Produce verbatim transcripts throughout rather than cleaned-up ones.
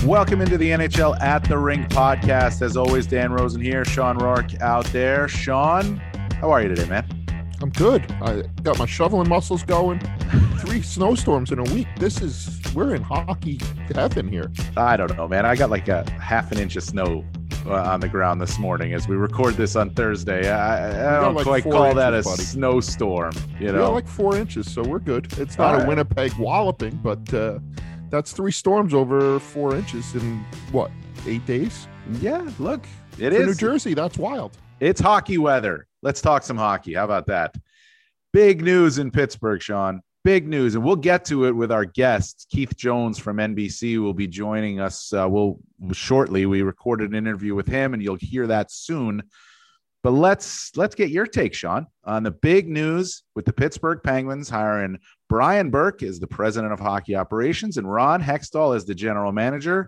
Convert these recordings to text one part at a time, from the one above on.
Welcome into the N H L at the Rink podcast. As always, Dan Rosen here, Sean Rourke out there. Sean, how are you today, man? I'm good. I got my shoveling muscles going. Three snowstorms in a week. This is, we're in hockey heaven here. I don't know, man. I got like a half an inch of snow uh, on the ground this morning as we record this on Thursday. I, I don't like quite call inches, that a buddy. snowstorm. You know, we got like four inches, so we're good. It's not All a right. Winnipeg walloping, but uh, that's three storms over four inches in what, eight days? Yeah, look, it For is New Jersey. That's wild. It's hockey weather. Let's talk some hockey. How about that? Big news in Pittsburgh, Sean. Big news, and we'll get to it with our guests. Keith Jones from N B C will be joining us. Uh, we'll shortly. We recorded an interview with him, and you'll hear that soon. But let's let's get your take, Sean, on the big news with the Pittsburgh Penguins hiring Brian Burke as the president of hockey operations and Ron Hextall as the general manager.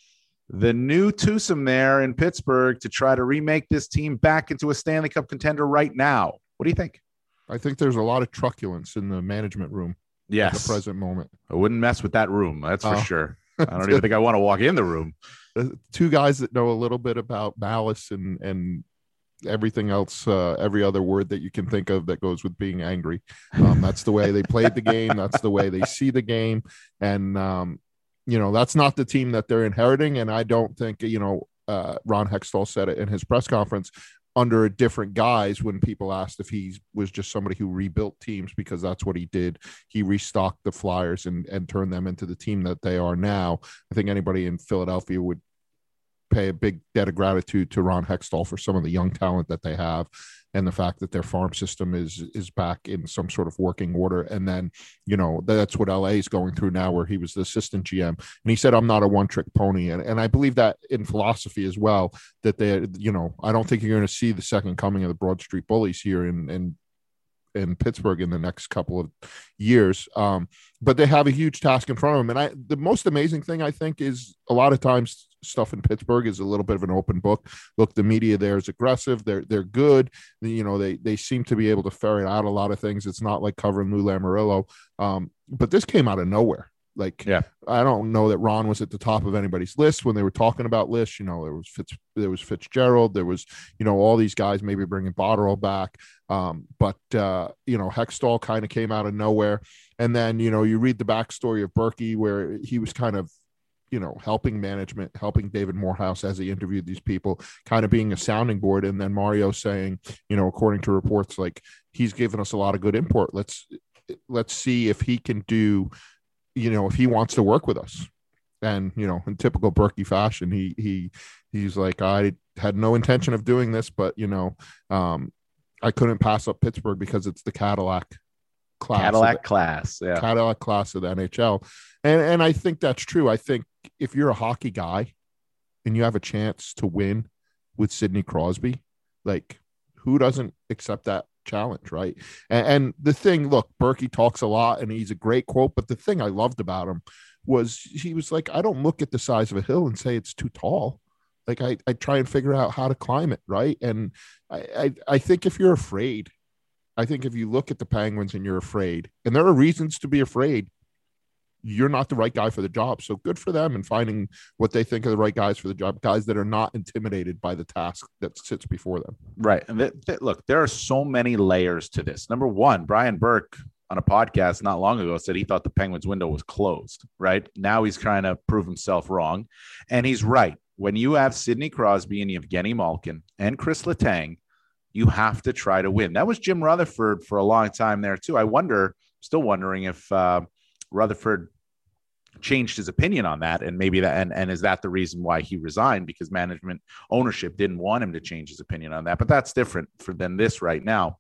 The new twosome there in Pittsburgh to try to remake this team back into a Stanley Cup contender right now. What do you think? I think there's a lot of truculence in the management room. Yes. At the present moment. I wouldn't mess with that room. That's for uh, sure. I don't even think I want to walk in the room. Two guys that know a little bit about malice and, and everything else, uh, every other word that you can think of that goes with being angry. Um, that's the way they played the game. That's the way they see the game. And, um, you know, that's not the team that they're inheriting. And I don't think, you know, uh, Ron Hextall said it in his press conference, under a different guise when people asked if he was just somebody who rebuilt teams, because that's what he did. He restocked the Flyers and, and turned them into the team that they are now. I think anybody in Philadelphia would pay a big debt of gratitude to Ron Hextall for some of the young talent that they have and the fact that their farm system is is back in some sort of working order. And then, you know, that's what L A is going through now, where he was the assistant G M. And he said, I'm not a one-trick pony. And, and I believe that in philosophy as well, that they, you know, I don't think you're going to see the second coming of the Broad Street Bullies here in, in in Pittsburgh in the next couple of years. Um, but they have a huge task in front of them. And I, the most amazing thing I think is a lot of times stuff in Pittsburgh is a little bit of an open book. Look, the media there is aggressive. They're, they're good. You know, they, they seem to be able to ferret out a lot of things. It's not like covering Lou Lamoriello. Um, but this came out of nowhere. Like, yeah, I don't know that Ron was at the top of anybody's list when they were talking about lists. You know, there was Fitz, there was Fitzgerald, there was, you know, all these guys maybe bringing Botterill back. Um, but, uh, you know, Hextall kind of came out of nowhere. And then, you know, you read the backstory of Berkey, where he was kind of, you know, helping management, helping David Morehouse as he interviewed these people, kind of being a sounding board. And then Mario saying, you know, according to reports, like, he's given us a lot of good import. Let's, let's see if he can do, you know, if he wants to work with us. And, you know, in typical Berkey fashion, he, he, he's like, I had no intention of doing this, but, you know, um, I couldn't pass up Pittsburgh because it's the Cadillac class. Cadillac the, class. Yeah. Cadillac class of the N H L. And, and I think that's true. I think if you're a hockey guy and you have a chance to win with Sidney Crosby, like, who doesn't accept that challenge, right? And, and the thing, look, Berkey talks a lot and he's a great quote, but the thing I loved about him was he was like, I don't look at the size of a hill and say it's too tall. Like, I, I try and figure out how to climb it, right? And I, I, I think if you're afraid, I think if you look at the Penguins and you're afraid, and there are reasons to be afraid, you're not the right guy for the job. So good for them in finding what they think are the right guys for the job, guys that are not intimidated by the task that sits before them. Right. And th- th- look, there are so many layers to this. Number one, Brian Burke on a podcast not long ago said he thought the Penguins window was closed, right? Now he's trying to prove himself wrong. And he's right. When you have Sidney Crosby and Evgeny Malkin and Chris Letang, you have to try to win. That was Jim Rutherford for a long time there too. I wonder, still wondering if, uh, Rutherford changed his opinion on that, and maybe that, and, and is that the reason why he resigned, because management ownership didn't want him to change his opinion on that? But that's different for than this right now.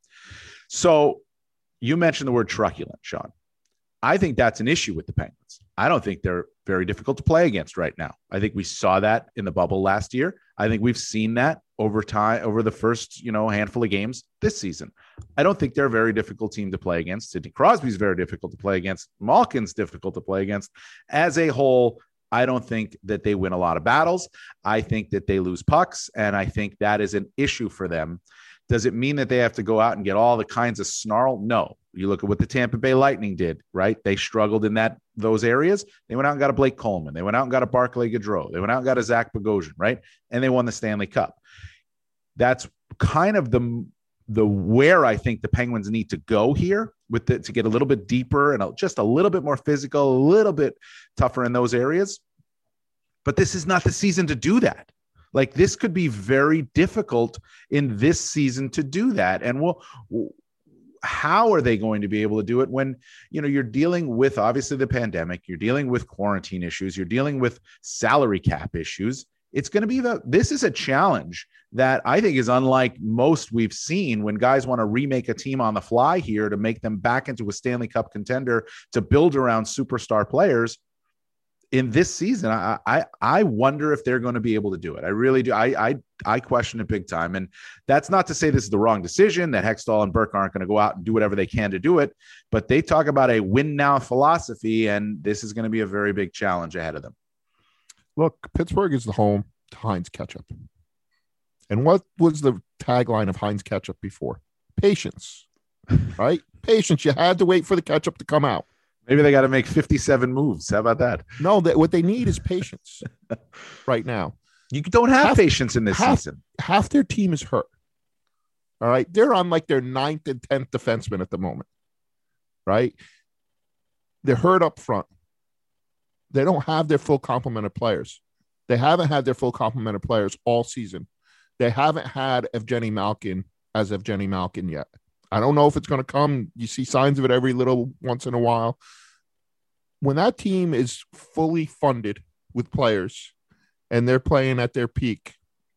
So you mentioned the word truculent, Sean. I think that's an issue with the Penguins. I don't think they're very difficult to play against right now. I think we saw that in the bubble last year. I think we've seen that over time, over the first, you know, handful of games this season. I don't think they're a very difficult team to play against. Sidney Crosby's very difficult to play against. Malkin's difficult to play against. As a whole, I don't think that they win a lot of battles. I think that they lose pucks, and I think that is an issue for them Does it mean that they have to go out and get all the kinds of snarl? No. You look at what the Tampa Bay Lightning did, right? They struggled in that those areas. They went out and got a Blake Coleman. They went out and got a Barclay Gaudreau. They went out and got a Zach Bogosian, right? And they won the Stanley Cup. That's kind of the the where I think the Penguins need to go here with it, to get a little bit deeper and just a little bit more physical, a little bit tougher in those areas. But this is not the season to do that. Like, this could be very difficult in this season to do that. And we'll, how are they going to be able to do it when, you know, you're dealing with obviously the pandemic, you're dealing with quarantine issues, you're dealing with salary cap issues. It's going to be the, this is a challenge that I think is unlike most we've seen when guys want to remake a team on the fly here to make them back into a Stanley Cup contender, to build around superstar players. In this season, I, I I wonder if they're going to be able to do it. I really do. I I I question it big time. And that's not to say this is the wrong decision, that Hextall and Burke aren't going to go out and do whatever they can to do it. But they talk about a win now philosophy, and this is going to be a very big challenge ahead of them. Look, Pittsburgh is the home to Heinz Ketchup. And what was the tagline of Heinz Ketchup before? Patience, right? Patience. You had to wait for the ketchup to come out. Maybe they got to make fifty-seven moves. How about that? No, that what they need is patience right now. You don't have half, patience in this half, season. Half their team is hurt. All right. They're on like their ninth and tenth defenseman at the moment. Right. They're hurt up front. They don't have their full complement of players. They haven't had their full complement of players all season. They haven't had Evgeny Malkin as Evgeny Malkin yet. I don't know if it's going to come. You see signs of it every little once in a while. When that team is fully funded with players and they're playing at their peak,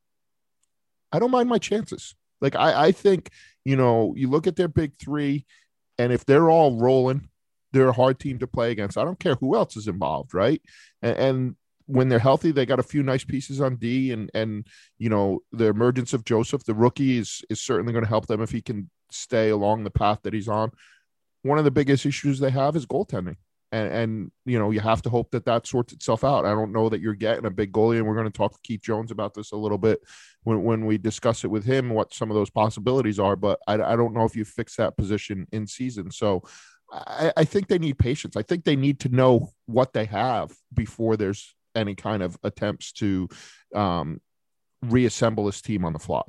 I don't mind my chances. Like, I, I think, you know, you look at their big three, and if they're all rolling, they're a hard team to play against. I don't care who else is involved, right? And, and when they're healthy, they got a few nice pieces on D, and, and you know, the emergence of Joseph, the rookie, is, is certainly going to help them if he can stay along the path that he's on. One of the biggest issues they have is goaltending. And, and, you know, you have to hope that that sorts itself out. I don't know that you're getting a big goalie, and we're going to talk to Keith Jones about this a little bit when, when we discuss it with him, what some of those possibilities are. But I, I don't know if you fix that position in season. So I, I think they need patience. I think they need to know what they have before there's any kind of attempts to um, reassemble this team on the fly.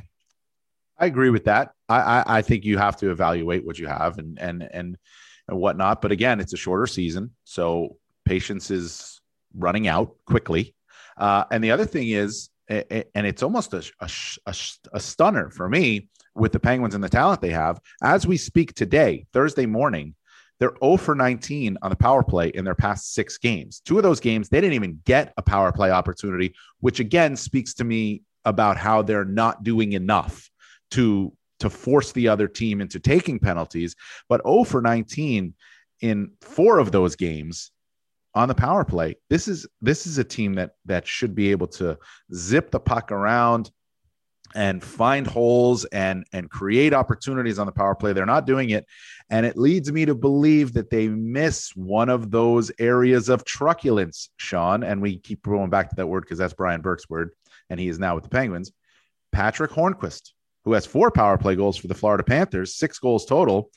I agree with that. I, I, I think you have to evaluate what you have and, and, and, and whatnot. But again, it's a shorter season, so patience is running out quickly. Uh, and the other thing is, and it's almost a, a, a, a stunner for me with the Penguins and the talent they have. As we speak today, Thursday morning, they're zero for nineteen on the power play in their past six games. Two of those games, they didn't even get a power play opportunity, which again speaks to me about how they're not doing enough to, to force the other team into taking penalties. But zero for nineteen in four of those games on the power play. This is, this is a team that, that should be able to zip the puck around and find holes and, and create opportunities on the power play. They're not doing it. And it leads me to believe that they miss one of those areas of truculence, Sean. And we keep going back to that word because that's Brian Burke's word, and he is now with the Penguins. Patrick Hornquist, who has four power play goals for the Florida Panthers, six goals total.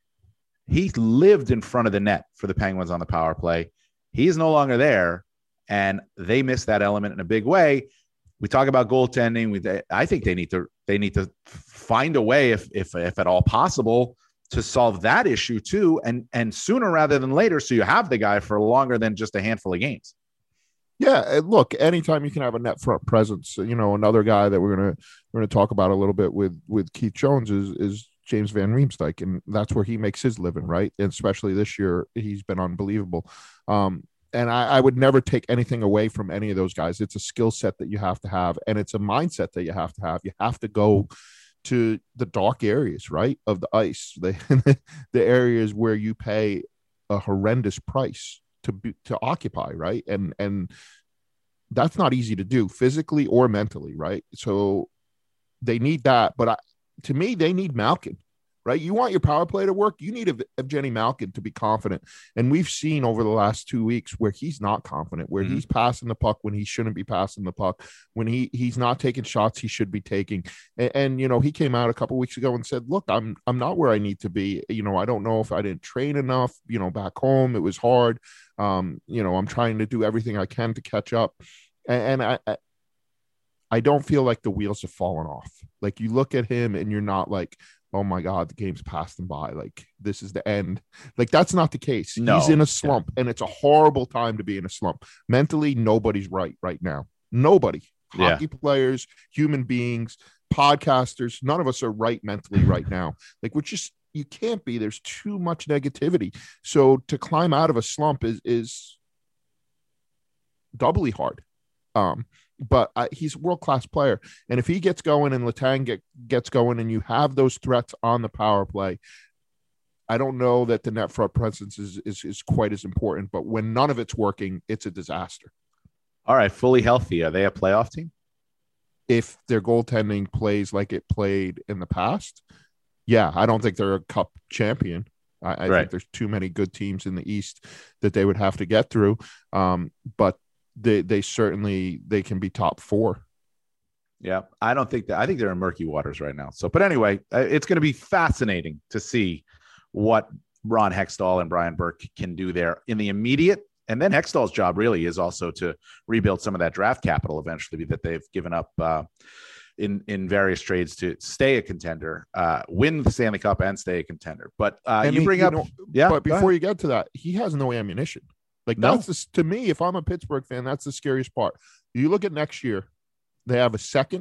He lived in front of the net for the Penguins on the power play. He's no longer there, and they miss that element in a big way. We talk about goaltending. We, I think they need to they need to find a way, if if if at all possible, to solve that issue too, and and sooner rather than later, so you have the guy for longer than just a handful of games. Yeah, look, anytime you can have a net front presence, you know, another guy that we're gonna we're gonna talk about a little bit with with Keith Jones is is James Van Riemsdyk, and that's where he makes his living, right? And especially this year, he's been unbelievable. Um, And I, I would never take anything away from any of those guys. It's a skill set that you have to have, and it's a mindset that you have to have. You have to go to the dark areas, right, of the ice, the the areas where you pay a horrendous price to be, to occupy, right? And and that's not easy to do physically or mentally, right? So they need that, but I, to me, they need Malkin. right? You want your power play to work. You need Ev- Evgeny Malkin to be confident. And we've seen over the last two weeks where he's not confident, where Mhm. he's passing the puck when he shouldn't be passing the puck, when he he's not taking shots he should be taking. And, and you know, he came out a couple weeks ago and said, look, I'm I'm not where I need to be. You know, I don't know if I didn't train enough, you know, back home. It was hard. Um, you know, I'm trying to do everything I can to catch up. And, and I, I I don't feel like the wheels have fallen off. Like you look at him and you're not like, oh my God, the game's passed him by. Like this is the end. Like that's not the case. No. He's in a slump, yeah. And it's a horrible time to be in a slump. Mentally, nobody's right right now. Nobody. Hockey yeah. players, human beings, podcasters, none of us are right mentally right now. Like we're just, you can't be. There's too much negativity. So to climb out of a slump is is doubly hard. Um, But uh, he's a world-class player. And if he gets going and Letang get, gets going and you have those threats on the power play, I don't know that the net front presence is, is, is quite as important. But when none of it's working, it's a disaster. All right, fully healthy. Are they a playoff team? If their goaltending plays like it played in the past, yeah, I don't think they're a cup champion. I, I right. think there's too many good teams in the East that they would have to get through. Um, but They they certainly they can be top four. Yeah, I don't think that. I think they're in murky waters right now. So, but anyway, it's going to be fascinating to see what Ron Hextall and Brian Burke can do there in the immediate. And then Hextall's job really is also to rebuild some of that draft capital eventually that they've given up uh, in in various trades to stay a contender, uh, win the Stanley Cup and stay a contender. But uh, you he, bring you up, know, yeah. But before you get to that, he has no ammunition. Like no. that's the, to me, if I'm a Pittsburgh fan, that's the scariest part. You look at next year, they have a second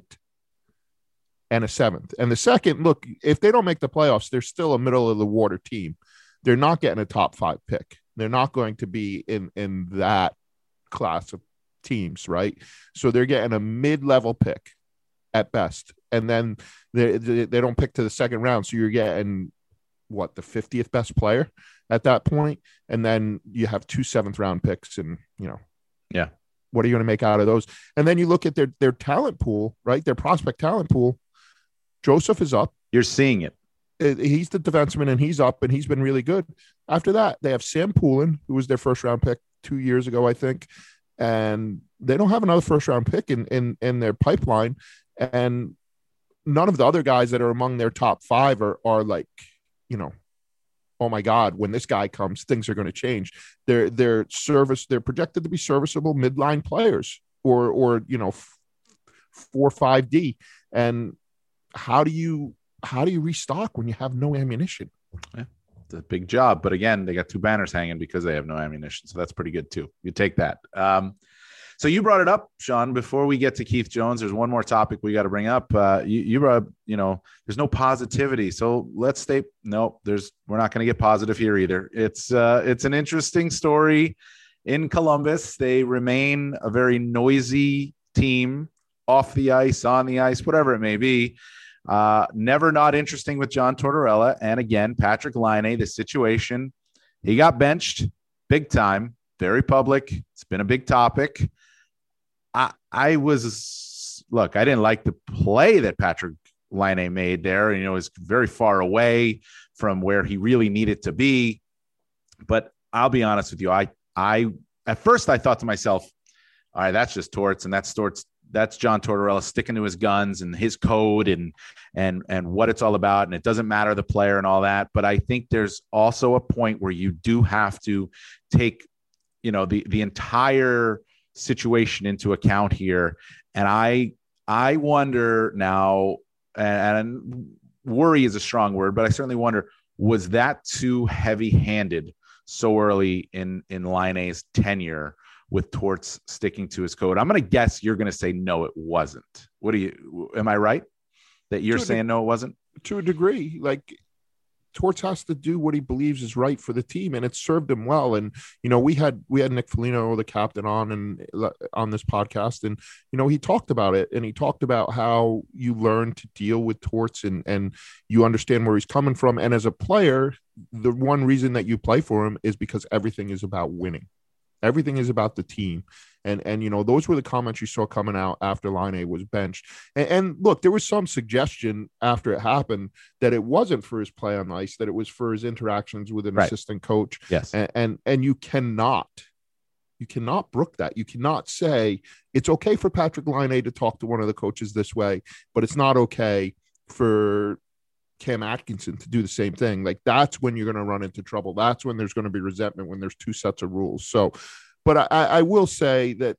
and a seventh. And the second, look, if they don't make the playoffs, they're still a middle of the water team. They're not getting a top five pick. They're not going to be in, in that class of teams, right? So they're getting a mid-level pick at best. And then they, they, they don't pick to the second round. So you're getting, what, the fiftieth best player at that point, and then you have two seventh round picks, and you know, yeah, what are you going to make out of those? And then you look at their their talent pool, right? Their prospect talent pool. Joseph is up. You're seeing it. He's the defenseman, and he's up, and he's been really good. After that, they have Sam Poulin, who was their first round pick two years ago, I think, and they don't have another first round pick in in in their pipeline, and none of the other guys that are among their top five are are like, you know, oh my God, when this guy comes, things are going to change. They're they're service. They're projected to be serviceable midline players, or or you know, f- four five D. And how do you how do you restock when you have no ammunition? Yeah, it's a big job. But again, they got two banners hanging because they have no ammunition, so that's pretty good too. You take that. Um, So you brought it up, Sean. Before we get to Keith Jones, there's one more topic we got to bring up. Uh, you, you brought up, you know, there's no positivity. So let's stay. No, there's. We're not going to get positive here either. It's uh, it's an interesting story in Columbus. They remain a very noisy team off the ice, on the ice, whatever it may be. Uh, never not interesting with John Tortorella. And again, Patrik Laine, the situation, he got benched big time, very public. It's been a big topic. I, I was, look, I didn't like the play that Patrik Laine made there. You know, it was very far away from where he really needed to be. But I'll be honest with you. I, I, at first I thought to myself, all right, that's just Torts, and that's Torts. That's John Tortorella sticking to his guns and his code and, and, and what it's all about. And it doesn't matter the player and all that. But I think there's also a point where you do have to take, you know, the, the entire situation into account here. And I, I wonder now, and, and worry is a strong word, but I certainly wonder, was that too heavy handed so early in, in Laine's tenure with Torts sticking to his code? I'm going to guess you're going to say, no, it wasn't. What do you, am I right that you're saying, no, it wasn't? To a degree, like, Torts has to do what he believes is right for the team, and it served him well. And you know, we had we had Nick Foligno, the captain, on and on this podcast, and you know, he talked about it, and he talked about how you learn to deal with Torts, and and you understand where he's coming from. And as a player, the one reason that you play for him is because everything is about winning. Everything is about the team. And, and, you know, those were the comments you saw coming out after Laine was benched. And, and look, there was some suggestion after it happened that it wasn't for his play on the ice, that it was for his interactions with an Right. assistant coach. Yes. And, and, and you cannot, you cannot brook that. You cannot say it's okay for Patrik Laine to talk to one of the coaches this way, but it's not okay for Cam Atkinson to do the same thing. Like, that's when you're going to run into trouble. That's when there's going to be resentment, when there's two sets of rules. So, but I, I will say that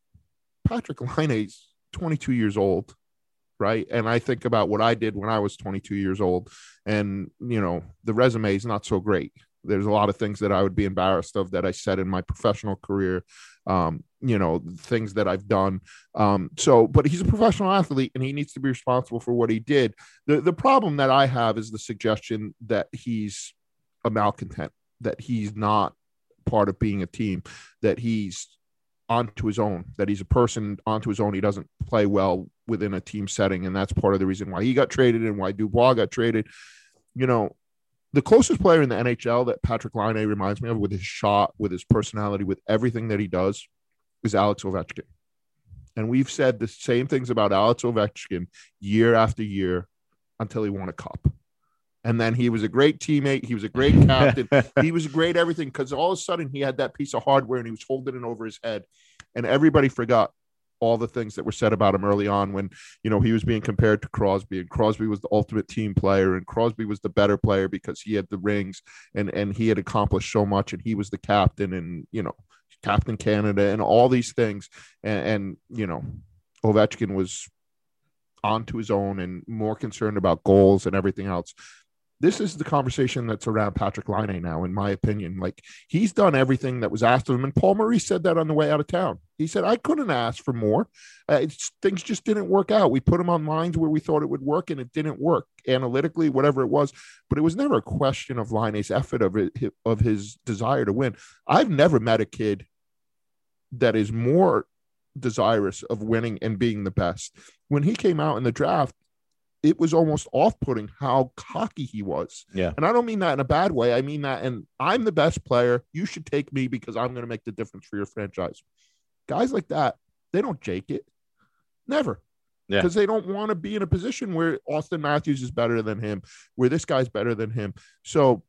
Patrik Laine's twenty-two years old, right? And I think about what I did when I was twenty-two years old, and, you know, the resume is not so great. There's a lot of things that I would be embarrassed of that I said in my professional career, um, you know, things that I've done. Um, so, but he's a professional athlete and he needs to be responsible for what he did. The, the problem that I have is the suggestion that he's a malcontent, that he's not part of being a team, that he's onto his own, that he's a person onto his own. He doesn't play well within a team setting. And that's part of the reason why he got traded and why Dubois got traded. You know, the closest player in the N H L that Patrik Laine reminds me of, with his shot, with his personality, with everything that he does, is Alex Ovechkin. And we've said the same things about Alex Ovechkin year after year until he won a cup. And then he was a great teammate. He was a great captain. He was a great everything, because all of a sudden he had that piece of hardware and he was holding it over his head. And everybody forgot all the things that were said about him early on when, you know, he was being compared to Crosby, and Crosby was the ultimate team player, and Crosby was the better player because he had the rings and, and he had accomplished so much, and he was the captain, and, you know, Captain Canada and all these things. And, and you know, Ovechkin was onto his own and more concerned about goals and everything else. This is the conversation that's around Patrik Laine now, in my opinion. Like, he's done everything that was asked of him. And Paul Maurice said that on the way out of town. He said, I couldn't ask for more. Uh, it's, things just didn't work out. We put him on lines where we thought it would work, and it didn't work analytically, whatever it was. But it was never a question of Laine's effort, of, it, of his desire to win. I've never met a kid that is more desirous of winning and being the best. When he came out in the draft, it was almost off-putting how cocky he was. Yeah. And I don't mean that in a bad way. I mean that, and I'm the best player. You should take me because I'm going to make the difference for your franchise. Guys like that, they don't jake it. Never. Yeah. Because they don't want to be in a position where Austin Matthews is better than him, where this guy's better than him. So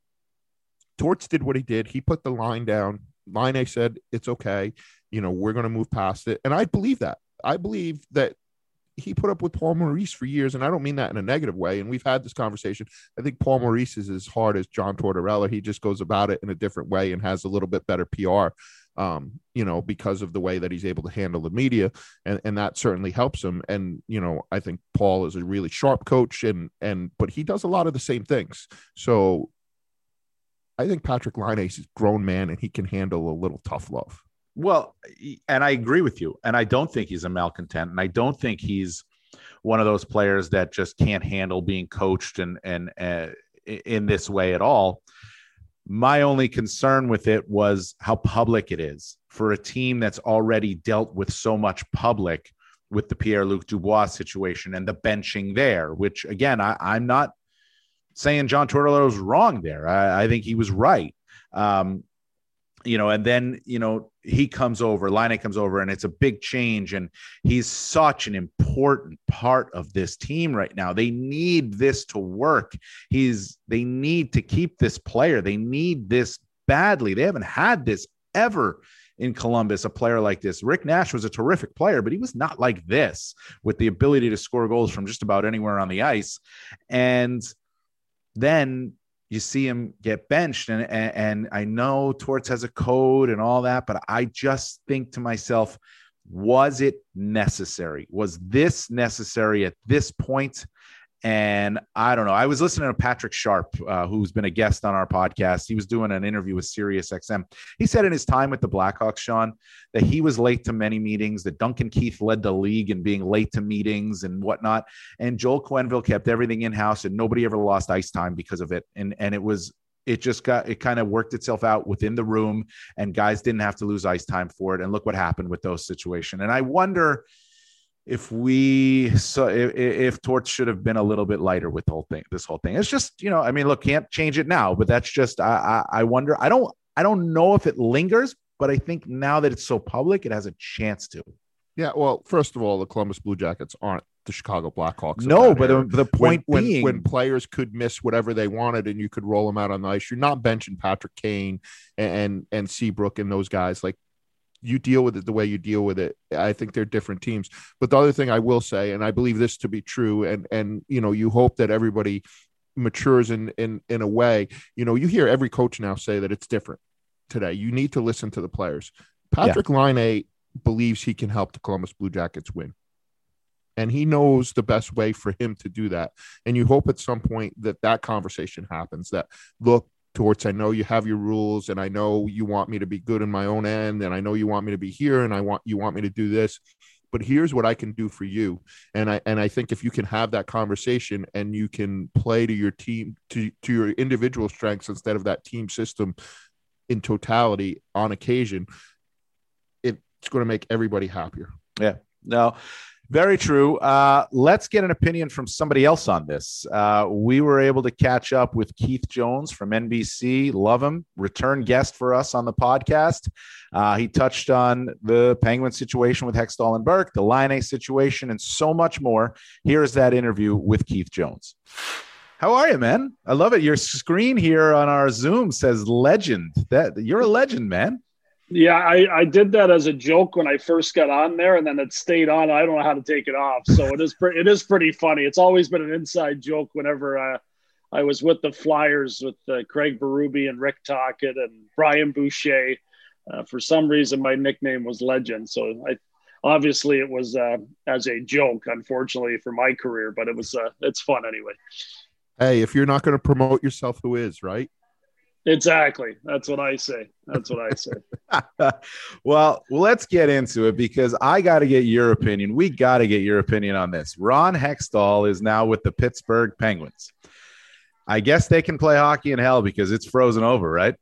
Torts did what he did. He put the line down. Laine said, it's okay. You know, we're going to move past it. And I believe that. I believe that he put up with Paul Maurice for years, and I don't mean that in a negative way. And we've had this conversation. I think Paul Maurice is as hard as John Tortorella. He just goes about it in a different way and has a little bit better P R, um, you know, because of the way that he's able to handle the media, and, and that certainly helps him. And, you know, I think Paul is a really sharp coach, and, and, but he does a lot of the same things. So I think Patrik Laine is a grown man, and he can handle a little tough love. Well, and I agree with you. And I don't think he's a malcontent. And I don't think he's one of those players that just can't handle being coached and, and uh, in this way at all. My only concern with it was how public it is for a team that's already dealt with so much public with the Pierre-Luc Dubois situation and the benching there, which, again, I, I'm not saying John Tortorella was wrong there. I, I think he was right. Um, you know, and then, you know, he comes over, Laine comes over, and it's a big change. And he's such an important part of this team right now. They need this to work. He's, they need to keep this player. They need this badly. They haven't had this ever in Columbus, a player like this. Rick Nash was a terrific player, but he was not like this, with the ability to score goals from just about anywhere on the ice. And then you see him get benched, and, and, and I know Torts has a code and all that, but I just think to myself, was it necessary? Was this necessary at this point? And I don't know. I was listening to Patrick Sharp, uh, who's been a guest on our podcast. He was doing an interview with Sirius X M. He said in his time with the Blackhawks, Sean, that he was late to many meetings, that Duncan Keith led the league in being late to meetings and whatnot. And Joel Quenneville kept everything in-house, and nobody ever lost ice time because of it. And, and it was, it just got, it kind of worked itself out within the room, and guys didn't have to lose ice time for it. And look what happened with those situations. And I wonder if we so if, if Torts should have been a little bit lighter with the whole thing, this whole thing. It's just, you know, I mean, look, can't change it now, but that's just, I, I, I wonder, I don't, I don't know if it lingers, but I think now that it's so public, it has a chance to. Yeah, well, first of all, the Columbus Blue Jackets aren't the Chicago Blackhawks. No, but the, the point when, being, when, when players could miss whatever they wanted and you could roll them out on the ice, you're not benching Patrick Kane and and, and Seabrook and those guys. Like, you deal with it the way you deal with it. I think they're different teams. But the other thing I will say, and I believe this to be true, and and you know, you hope that everybody matures in in in a way. You know, you hear every coach now say that it's different today. You need to listen to the players. Patrick yeah. Laine believes he can help the Columbus Blue Jackets win. And he knows the best way for him to do that. And you hope at some point that that conversation happens, that, look, Torts, I know you have your rules, and I know you want me to be good in my own end, and I know you want me to be here, and I want you want me to do this, but here's what I can do for you. And I and I think if you can have that conversation and you can play to your team, to, to your individual strengths instead of that team system in totality on occasion, it's going to make everybody happier. Yeah, no, very true. Uh, let's get an opinion from somebody else on this. Uh, we were able to catch up with Keith Jones from N B C. Love him. Return guest for us on the podcast. Uh, he touched on the Penguin situation with Hextall and Burke, the Laine situation, and so much more. Here's that interview with Keith Jones. How are you, man? I love it. Your screen here on our Zoom says legend. That you're a legend, man. Yeah, I, I did that as a joke when I first got on there, and then it stayed on. I don't know how to take it off, so it is pre- it is pretty funny. It's always been an inside joke whenever uh, I was with the Flyers with uh, Craig Berube and Rick Tocchet and Brian Boucher. Uh, for some reason, my nickname was Legend. So I, obviously it was uh, as a joke, unfortunately, for my career, but it was uh, it's fun anyway. Hey, if you're not going to promote yourself, who is, right? Exactly. That's what I say. That's what I say. well, let's get into it because I got to get your opinion. We got to get your opinion on this. Ron Hextall is now with the Pittsburgh Penguins. I guess they can play hockey in hell because it's frozen over, right?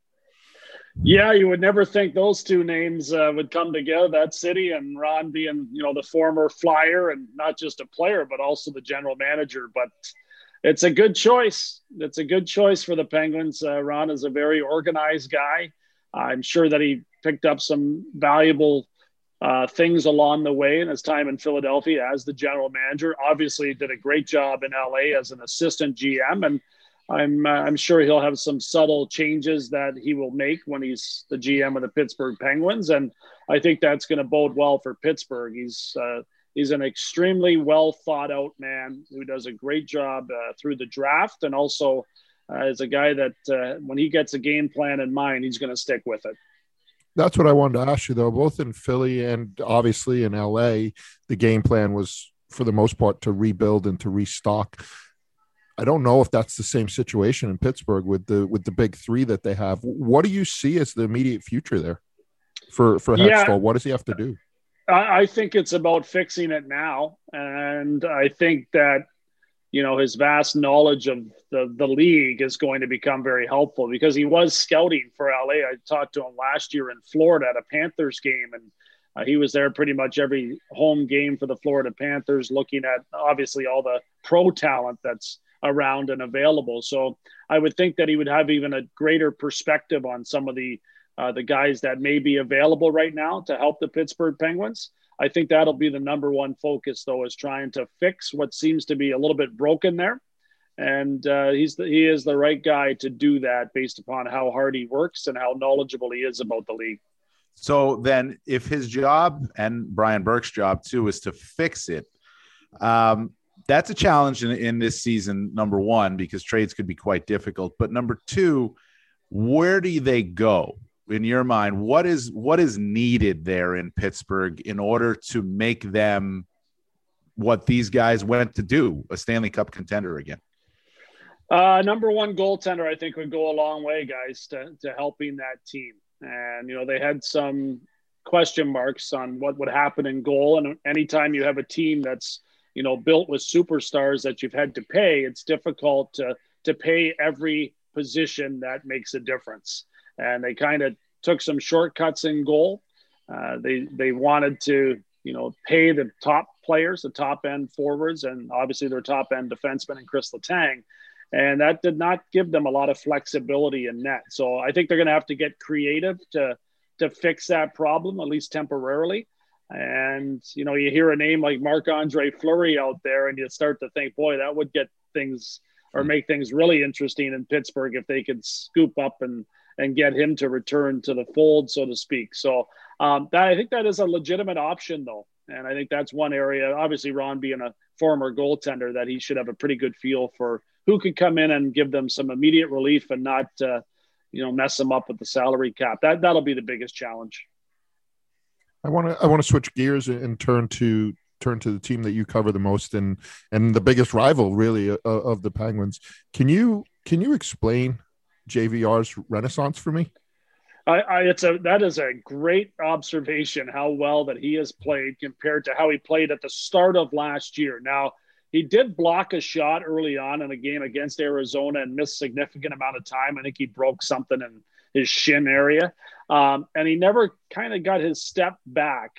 Yeah, you would never think those two names uh, would come together, that city, and Ron being, you know, the former Flyer and not just a player, but also the general manager. But it's a good choice. It's a good choice for the Penguins. Uh, Ron is a very organized guy. I'm sure that he picked up some valuable uh, things along the way in his time in Philadelphia as the general manager. Obviously, he did a great job in L A as an assistant G M, and I'm uh, I'm sure he'll have some subtle changes that he will make when he's the G M of the Pittsburgh Penguins, and I think that's going to bode well for Pittsburgh. He's uh, He's an extremely well thought out man who does a great job uh, through the draft, and also uh, is a guy that uh, when he gets a game plan in mind, he's going to stick with it. That's what I wanted to ask you, though. Both in Philly and obviously in L A, the game plan was for the most part to rebuild and to restock. I don't know if that's the same situation in Pittsburgh with the with the big three that they have. What do you see as the immediate future there for for Hextall? Yeah. What does he have to do? I think it's about fixing it now. And I think that, you know, his vast knowledge of the, the league is going to become very helpful because he was scouting for L A. I talked to him last year in Florida at a Panthers game, and uh, he was there pretty much every home game for the Florida Panthers, looking at obviously all the pro talent that's around and available. So I would think that he would have even a greater perspective on some of the Uh, the guys that may be available right now to help the Pittsburgh Penguins. I think that'll be the number one focus, though, is trying to fix what seems to be a little bit broken there. And uh, he's the, he is the right guy to do that based upon how hard he works and how knowledgeable he is about the league. So then if his job, and Brian Burke's job too, is to fix it, um, that's a challenge in, in this season, number one, because trades could be quite difficult. But number two, where do they go? In your mind, what is what is needed there in Pittsburgh in order to make them what these guys went to do, a Stanley Cup contender again? Uh, number one goaltender, I think, would go a long way, guys, to, to helping that team. And, you know, they had some question marks on what would happen in goal. And anytime you have a team that's, you know, built with superstars that you've had to pay, it's difficult to, to pay every position that makes a difference. And they kind of took some shortcuts in goal. Uh, they they wanted to, you know, pay the top players, the top end forwards, and obviously their top end defenseman and Chris Letang. And that did not give them a lot of flexibility in net. So I think they're going to have to get creative to to fix that problem, at least temporarily. And, you know, you hear a name like Marc-Andre Fleury out there and you start to think, boy, that would get things or make things really interesting in Pittsburgh if they could scoop up and, and get him to return to the fold, so to speak. So um, that, I think that is a legitimate option, though. And I think that's one area, obviously Ron being a former goaltender, that he should have a pretty good feel for who could come in and give them some immediate relief and not, uh, you know, mess them up with the salary cap. That, that'll be the biggest challenge. I want to I want to switch gears and turn to turn to the team that you cover the most and and the biggest rival really of, of the Penguins. Can you can you explain J V R's renaissance for me? I, I it's a that is a great observation how well that he has played compared to how he played at the start of last year. Now, he did block a shot early on in a game against Arizona and missed significant amount of time. I think he broke something in his shin area. Um, and he never kind of got his step back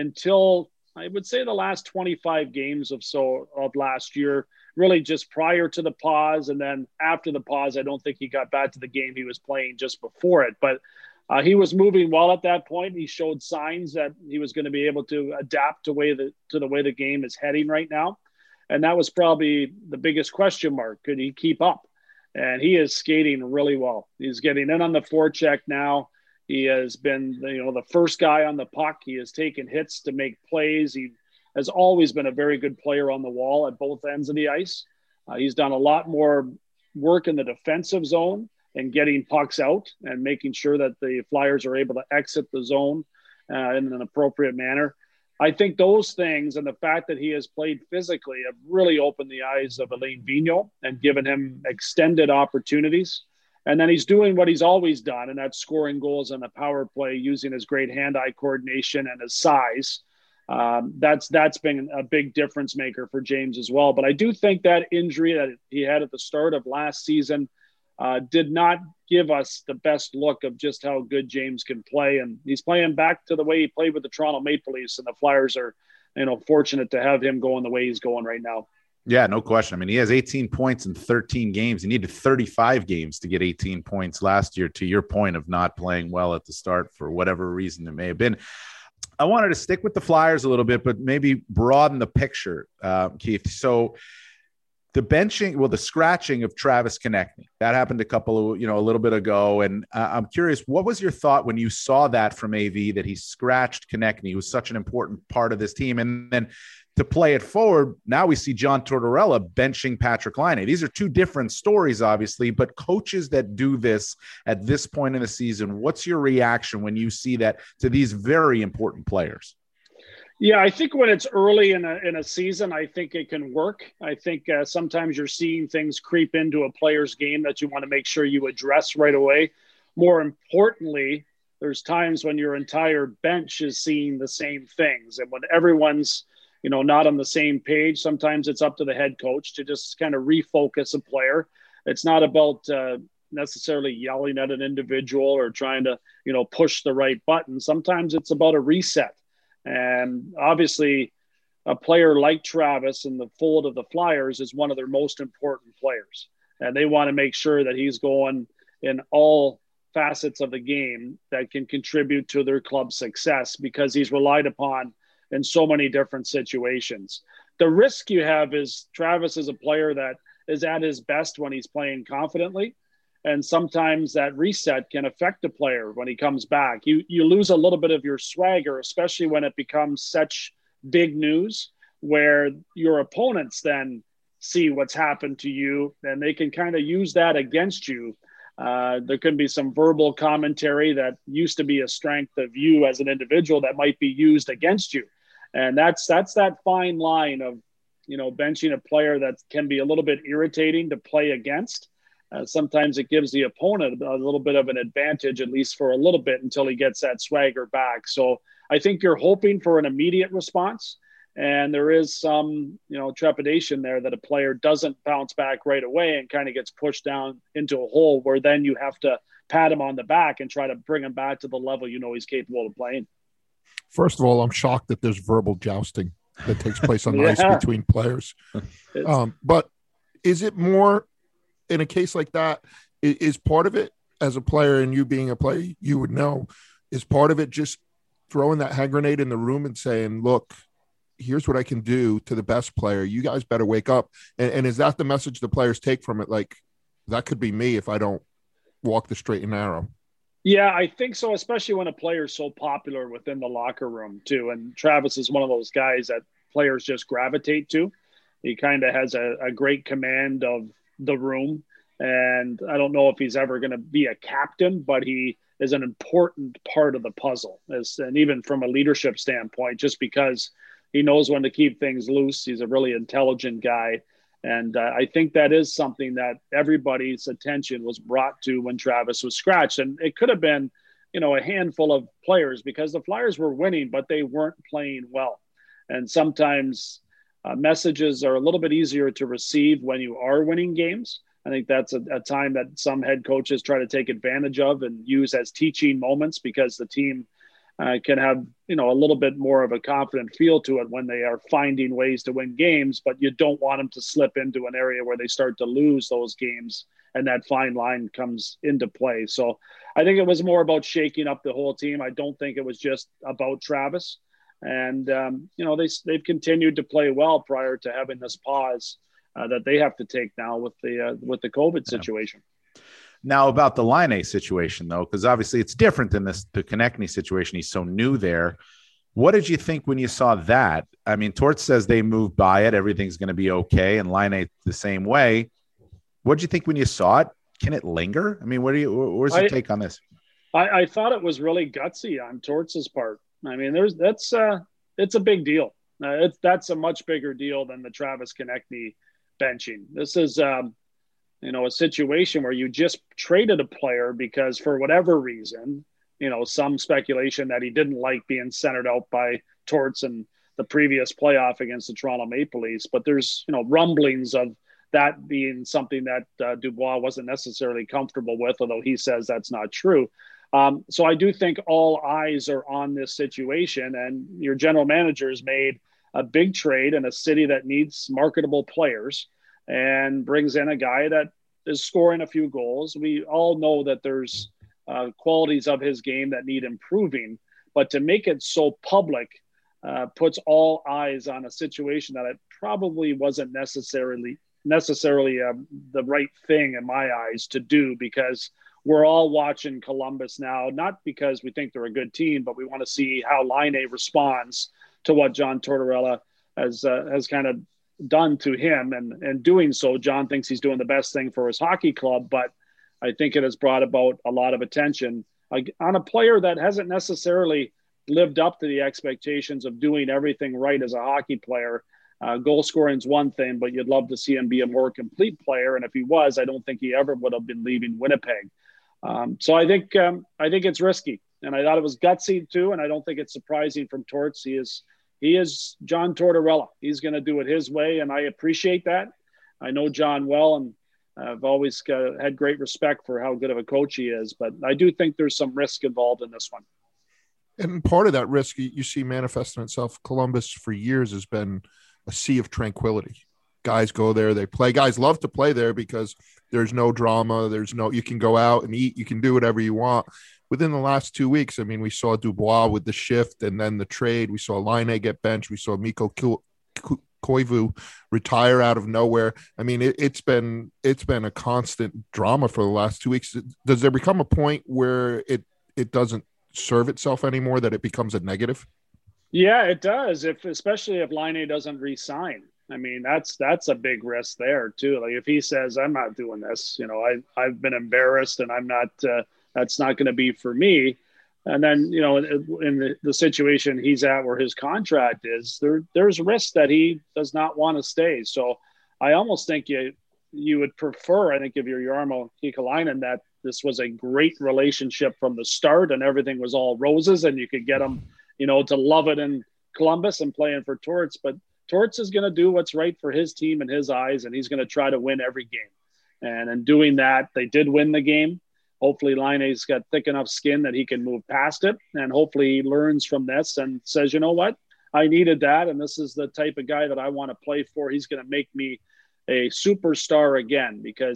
until I would say the last twenty-five games of so of last year, really just prior to the pause. And then after the pause, I don't think he got back to the game he was playing just before it, but uh, he was moving well at that point. He showed signs that he was going to be able to adapt to way the, to the way the game is heading right now. And that was probably the biggest question mark. Could he keep up? And he is skating really well. He's getting in on the forecheck now. He has been, you know, the first guy on the puck. He has taken hits to make plays. He has always been a very good player on the wall at both ends of the ice. Uh, he's done a lot more work in the defensive zone and getting pucks out and making sure that the Flyers are able to exit the zone uh, in an appropriate manner. I think those things and the fact that he has played physically have really opened the eyes of Alain Vigneault and given him extended opportunities. And then he's doing what he's always done, and that's scoring goals on the power play using his great hand-eye coordination and his size. Um, that's that's been a big difference maker for James as well. But I do think that injury that he had at the start of last season uh, did not give us the best look of just how good James can play. And he's playing back to the way he played with the Toronto Maple Leafs, and the Flyers are, you know, fortunate to have him going the way he's going right now. Yeah, no question. I mean, he has eighteen points in thirteen games. He needed thirty-five games to get eighteen points last year, to your point of not playing well at the start for whatever reason it may have been. I wanted to stick with the Flyers a little bit, but maybe broaden the picture, uh, Keith. So the benching, well, the scratching of Travis Konecny, that happened a couple of, you know, a little bit ago. And uh, I'm curious, what was your thought when you saw that from A V, that he scratched Konecny, who was such an important part of this team? And then to play it forward, now we see John Tortorella benching Patrick Laine. These are two different stories, obviously, but coaches that do this at this point in the season, what's your reaction when you see that to these very important players? Yeah, I think when it's early in a in a season, I think it can work. I think uh, sometimes you're seeing things creep into a player's game that you want to make sure you address right away. More importantly, there's times when your entire bench is seeing the same things. And when everyone's, you know, not on the same page, sometimes it's up to the head coach to just kind of refocus a player. It's not about uh, necessarily yelling at an individual or trying to, you know, push the right button. Sometimes it's about a reset. And obviously, a player like Travis in the fold of the Flyers is one of their most important players. And they want to make sure that he's going in all facets of the game that can contribute to their club's success, because he's relied upon in so many different situations. The risk you have is Travis is a player that is at his best when he's playing confidently. And sometimes that reset can affect a player when he comes back. You you lose a little bit of your swagger, especially when it becomes such big news where your opponents then see what's happened to you and they can kind of use that against you. Uh, there can be some verbal commentary that used to be a strength of you as an individual that might be used against you. And that's that's that fine line of, you know, benching a player that can be a little bit irritating to play against. Uh, sometimes it gives the opponent a little bit of an advantage, at least for a little bit, until he gets that swagger back. So I think you're hoping for an immediate response. And there is some, you know, trepidation there that a player doesn't bounce back right away and kind of gets pushed down into a hole where then you have to pat him on the back and try to bring him back to the level you know he's capable of playing. First of all, I'm shocked that there's verbal jousting that takes place on the yeah. ice between players. Um, but is it more in a case like that, is, is part of it as a player, and you being a player, you would know, is part of it just throwing that hand grenade in the room and saying, look, here's what I can do to the best player. You guys better wake up. And, and is that the message the players take from it? Like, that could be me if I don't walk the straight and narrow. Yeah, I think so, especially when a player is so popular within the locker room too. And Travis is one of those guys that players just gravitate to. He kind of has a, a great command of the room. And I don't know if he's ever going to be a captain, but he is an important part of the puzzle. As, and even from a leadership standpoint, just because he knows when to keep things loose. He's a really intelligent guy. And uh, I think that is something that everybody's attention was brought to when Travis was scratched. And it could have been, you know, a handful of players because the Flyers were winning, but they weren't playing well. And sometimes uh, messages are a little bit easier to receive when you are winning games. I think that's a, a time that some head coaches try to take advantage of and use as teaching moments because the team Uh, can have, you know, a little bit more of a confident feel to it when they are finding ways to win games, but you don't want them to slip into an area where they start to lose those games and that fine line comes into play. So I think it was more about shaking up the whole team. I don't think it was just about Travis. And, um, you know, they, they've continued to play well prior to having this pause uh, that they have to take now with the, uh, with the COVID yeah. situation. Now about the Laine situation, though, because obviously it's different than this the Konechny situation. He's so new there. What did you think when you saw that? I mean, Torts says they moved by it. Everything's going to be okay. And Laine the same way. What did you think when you saw it? Can it linger? I mean, what do you, where's your I, take on this? I, I thought it was really gutsy on Torts's part. I mean, there's that's uh, it's a big deal. Uh, it's, that's a much bigger deal than the Travis Konechny benching. This is, um, you know, a situation where you just traded a player because for whatever reason, you know, some speculation that he didn't like being centered out by Torts in the previous playoff against the Toronto Maple Leafs. But there's, you know, rumblings of that being something that uh, Dubois wasn't necessarily comfortable with, although he says that's not true. Um, so I do think all eyes are on this situation, and your general manager has made a big trade in a city that needs marketable players and brings in a guy that is scoring a few goals. We all know that there's uh, qualities of his game that need improving, but to make it so public uh, puts all eyes on a situation that it probably wasn't necessarily necessarily uh, the right thing in my eyes to do, because we're all watching Columbus now, not because we think they're a good team, but we want to see how Laine responds to what John Tortorella has uh, has kind of done to him. And, and doing so, John thinks he's doing the best thing for his hockey club, but I think it has brought about a lot of attention uh, on a player that hasn't necessarily lived up to the expectations of doing everything right as a hockey player. Uh, goal scoring is one thing, but you'd love to see him be a more complete player. And if he was, I don't think he ever would have been leaving Winnipeg. Um, so I think um, I think it's risky, and I thought it was gutsy too. And I don't think it's surprising from Torts. He is he is John Tortorella. He's going to do it his way, and I appreciate that. I know John well, and I've always got, had great respect for how good of a coach he is. But I do think there's some risk involved in this one. And part of that risk you see manifesting itself. Columbus for years has been a sea of tranquility. Guys go there, they play. Guys love to play there because there's no drama. There's no, you can go out and eat. You can do whatever you want. Within the last two weeks, I mean, we saw Dubois with the shift and then the trade. We saw Laine get benched. We saw Mikko Koivu retire out of nowhere. I mean, it, it's been it's been a constant drama for the last two weeks. Does there become a point where it it doesn't serve itself anymore, that it becomes a negative? Yeah, it does. If especially if Laine doesn't re-sign. I mean, that's that's a big risk there too. Like if he says, "I'm not doing this," you know, I I've been embarrassed, and I'm not. Uh, that's not going to be for me. And then, you know, in, in the, the situation he's at, where his contract is, there there's risk that he does not want to stay. So I almost think you you would prefer, I think, if you're Jarmo Kekalainen, that this was a great relationship from the start, and everything was all roses, and you could get him, you know, to love it in Columbus and playing for Torts. But Torts is going to do what's right for his team in his eyes, and he's going to try to win every game. And in doing that, they did win the game. Hopefully Laine's got thick enough skin that he can move past it, and hopefully he learns from this and says, you know what, I needed that, and this is the type of guy that I want to play for. He's going to make me a superstar again, because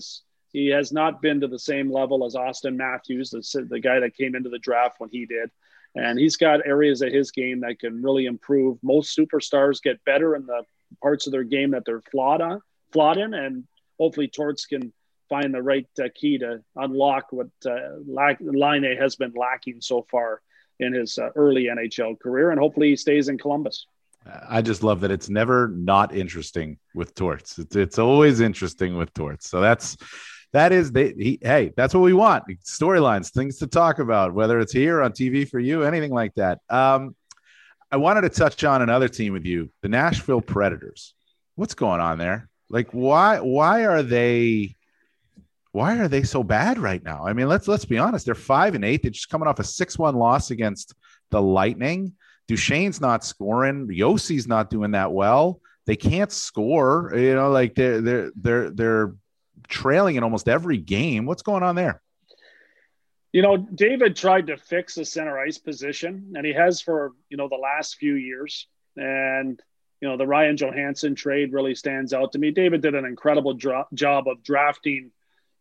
He has not been to the same level as Austin Matthews, the, the guy that came into the draft when he did. And he's got areas of his game that can really improve. Most superstars get better in the parts of their game that they're flawed on, flawed in, and hopefully Torts can find the right uh, key to unlock what uh, Laine has been lacking so far in his uh, early N H L career, and hopefully he stays in Columbus. I just love that it's never not interesting with Torts. It's, it's always interesting with Torts. So that's that is they. He, hey, that's what we want: storylines, things to talk about, whether it's here on T V for you, anything like that. Um, I wanted to touch on another team with you, the Nashville Predators. What's going on there? Like, why? Why are they? Why are they so bad right now? I mean, let's let's be honest. They're five and eight. They're just coming off a six one loss against the Lightning. Duchesne's not scoring. Yossi's not doing that well. They can't score. You know, like they're they're they're they're trailing in almost every game. What's going on there? You know, David tried to fix the center ice position, and he has for, you know, the last few years. And, you know, the Ryan Johansson trade really stands out to me. David did an incredible dro- job of drafting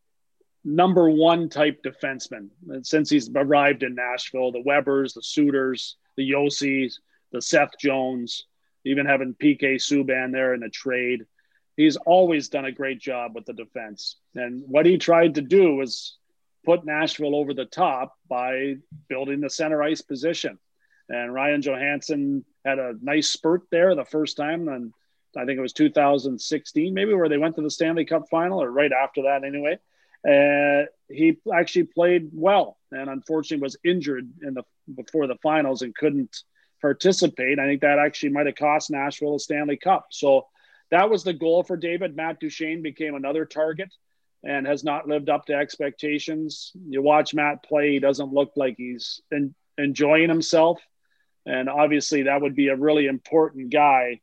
number one type defensemen. And since he's arrived in Nashville, the Webbers, the Suitors, the Yossis, the Seth Jones, even having P K Subban there in a trade. He's always done a great job with the defense. And what he tried to do was put Nashville over the top by building the center ice position. And Ryan Johansson had a nice spurt there the first time, and I think it was two thousand sixteen, maybe, where they went to the Stanley Cup final, or right after that anyway. Uh, he actually played well, and unfortunately was injured in the before the finals and couldn't participate. I think that actually might have cost Nashville a Stanley Cup. So that was the goal for David. Matt Duchene became another target and has not lived up to expectations. You watch Matt play, he doesn't look like he's en- enjoying himself. And obviously that would be a really important guy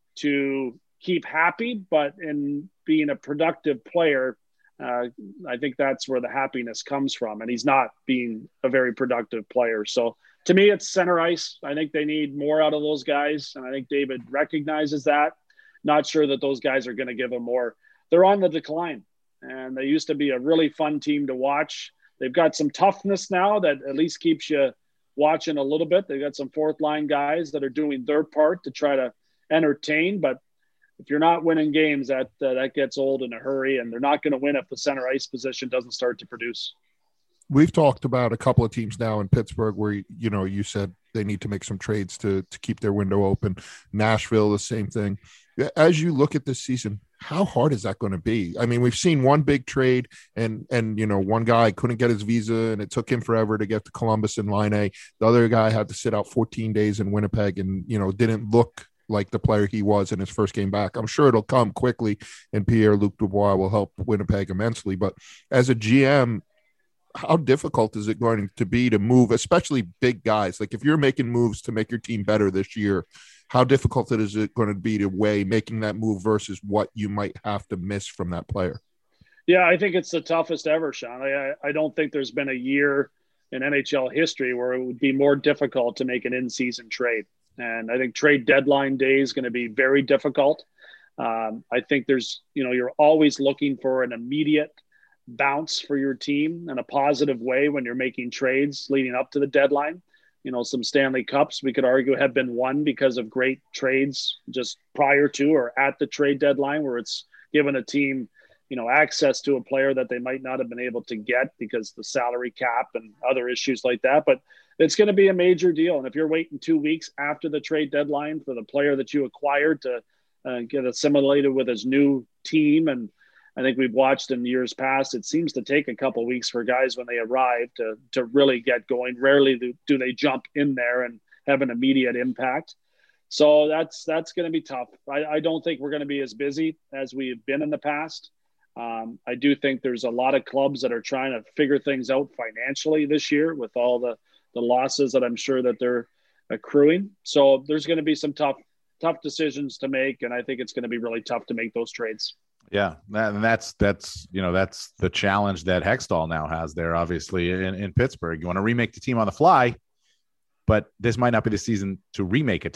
to keep happy, but in being a productive player, uh, I think that's where the happiness comes from. And he's not being a very productive player. So to me, it's center ice. I think they need more out of those guys. And I think David recognizes that. Not sure that those guys are going to give him more. They're on the decline, and they used to be a really fun team to watch. They've got some toughness now that at least keeps you watching a little bit. They've got some fourth line guys that are doing their part to try to entertain, but if you're not winning games, that uh, that gets old in a hurry, and they're not going to win if the center ice position doesn't start to produce. We've talked about a couple of teams now in Pittsburgh where, you know, you said they need to make some trades to to keep their window open. Nashville, the same thing. As you look at this season, how hard is that going to be? I mean, we've seen one big trade, and and you know, one guy couldn't get his visa, and it took him forever to get to Columbus and Line A. The other guy had to sit out fourteen days in Winnipeg, and you know, didn't look like the player he was in his first game back. I'm sure it'll come quickly, and Pierre-Luc Dubois will help Winnipeg immensely. But as a G M, how difficult is it going to be to move, especially big guys? Like if you're making moves to make your team better this year, how difficult is it going to be to weigh making that move versus what you might have to miss from that player? Yeah, I think it's the toughest ever, Sean. I, I don't think there's been a year in N H L history where it would be more difficult to make an in-season trade. And I think trade deadline day is going to be very difficult. Um, I think there's, you know, you're always looking for an immediate bounce for your team in a positive way when you're making trades leading up to the deadline. You know, some Stanley Cups, we could argue, have been won because of great trades just prior to or at the trade deadline, where it's given a team, you know, access to a player that they might not have been able to get because the salary cap and other issues like that. But it's going to be a major deal. And if you're waiting two weeks after the trade deadline for the player that you acquired to uh, get assimilated with his new team, and I think we've watched in years past, it seems to take a couple of weeks for guys when they arrive to to really get going. Rarely do, do they jump in there and have an immediate impact. So that's that's going to be tough. I, I don't think we're going to be as busy as we've been in the past. Um, I do think there's a lot of clubs that are trying to figure things out financially this year with all the, the losses that I'm sure that they're accruing. So there's going to be some tough tough decisions to make, and I think it's going to be really tough to make those trades. Yeah, and that's that's you know that's the challenge that Hextall now has there. Obviously, in, in Pittsburgh, you want to remake the team on the fly, but this might not be the season to remake a team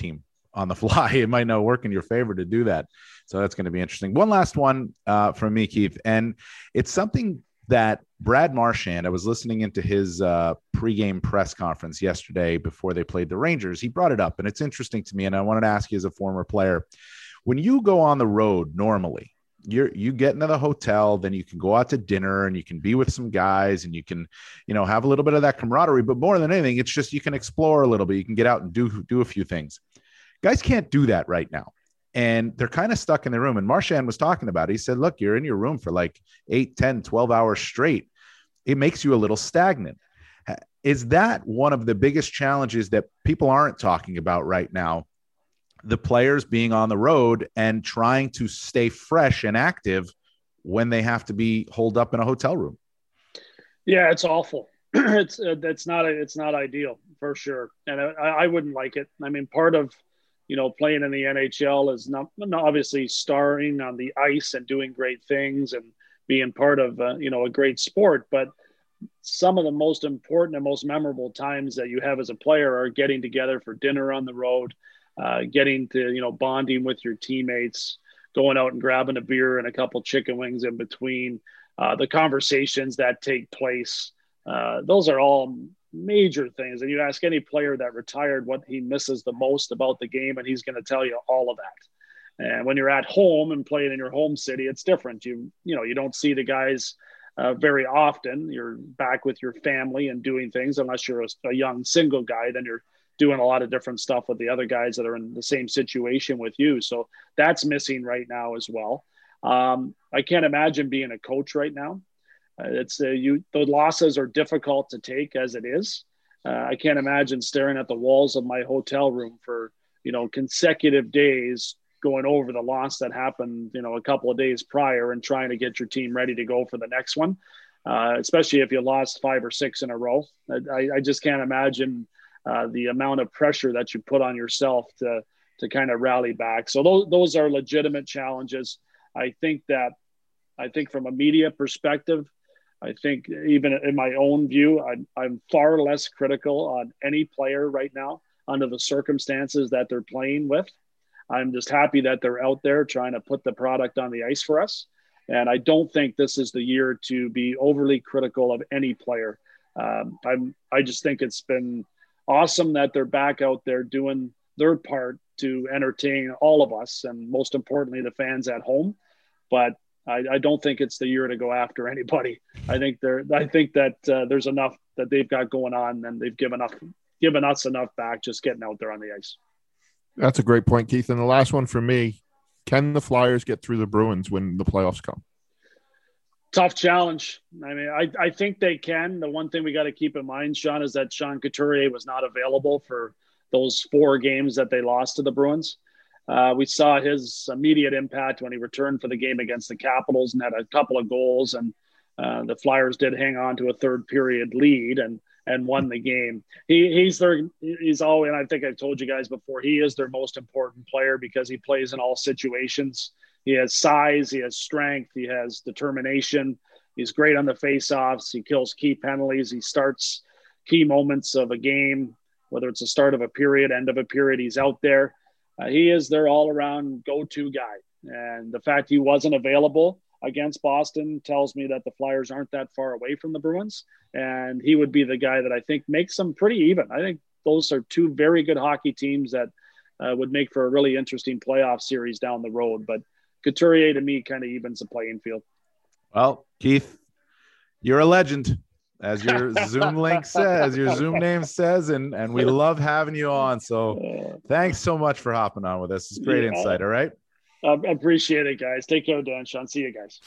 on the fly. It might not work in your favor to do that. So that's going to be interesting. One last one uh, from me, Keith, and it's something that Brad Marchand, I was listening into his uh, pregame press conference yesterday before they played the Rangers. He brought it up, and it's interesting to me, and I wanted to ask you as a former player, when you go on the road normally, you're, you get into the hotel, then you can go out to dinner and you can be with some guys and you can, you know, have a little bit of that camaraderie, but more than anything, it's just, you can explore a little bit. You can get out and do, do a few things. Guys can't do that right now. And they're kind of stuck in their room. And Marchand was talking about it. He said, look, you're in your room for like eight, ten, twelve hours straight. It makes you a little stagnant. Is that one of the biggest challenges that people aren't talking about right now? The players being on the road and trying to stay fresh and active when they have to be holed up in a hotel room. Yeah, it's awful. it's uh, it's not a, it's not ideal for sure. And I, I wouldn't like it. I mean, part of, you know, playing in the N H L is not, not obviously starring on the ice and doing great things and being part of, uh, you know, a great sport. But some of the most important and most memorable times that you have as a player are getting together for dinner on the road, uh, getting to, you know, bonding with your teammates, going out and grabbing a beer and a couple chicken wings in between, uh, the conversations that take place. Uh, those are all major things. And you ask any player that retired what he misses the most about the game, and he's going to tell you all of that. And when you're at home and playing in your home city, it's different. You, you know, you don't see the guys uh, very often. You're back with your family and doing things, unless you're a, a young single guy, then you're doing a lot of different stuff with the other guys that are in the same situation with you. So that's missing right now as well. Um, I can't imagine being a coach right now. Uh, it's uh, you. The losses are difficult to take as it is. Uh, I can't imagine staring at the walls of my hotel room for, you know, consecutive days, going over the loss that happened, you know, a couple of days prior and trying to get your team ready to go for the next one. Uh, especially if you lost five or six in a row. I, I just can't imagine uh, the amount of pressure that you put on yourself to to kind of rally back. So those those are legitimate challenges. I think that I think from a media perspective, I think even in my own view, I'm, I'm far less critical on any player right now under the circumstances that they're playing with. I'm just happy that they're out there trying to put the product on the ice for us. And I don't think this is the year to be overly critical of any player. Um, I'm, I just think it's been awesome that they're back out there doing their part to entertain all of us, and most importantly, the fans at home. But I, I don't think it's the year to go after anybody. I think they're. I think that uh, there's enough that they've got going on, and they've given up, given us enough back just getting out there on the ice. That's a great point, Keith. And the last one for me: can the Flyers get through the Bruins when the playoffs come? Tough challenge. I mean, I, I think they can. The one thing we got to keep in mind, Sean, is that Sean Couturier was not available for those four games that they lost to the Bruins. Uh, we saw his immediate impact when he returned for the game against the Capitals and had a couple of goals. And uh, the Flyers did hang on to a third period lead and and won the game. He he's their he's always, and I think I've told you guys before, he is their most important player because he plays in all situations. He has size, he has strength, he has determination. He's great on the faceoffs. He kills key penalties. He starts key moments of a game, whether it's the start of a period, end of a period. He's out there. Uh, he is their all-around go-to guy. And the fact he wasn't available against Boston tells me that the Flyers aren't that far away from the Bruins. And he would be the guy that I think makes them pretty even. I think those are two very good hockey teams that uh, would make for a really interesting playoff series down the road. But Couturier, to me, kind of evens the playing field. Well, Keith, you're a legend, as your Zoom link says, your Zoom name says, and, and we love having you on. So thanks so much for hopping on with us. It's great yeah, insight. All right. I appreciate it, guys. Take care, Dan, Sean. See you guys.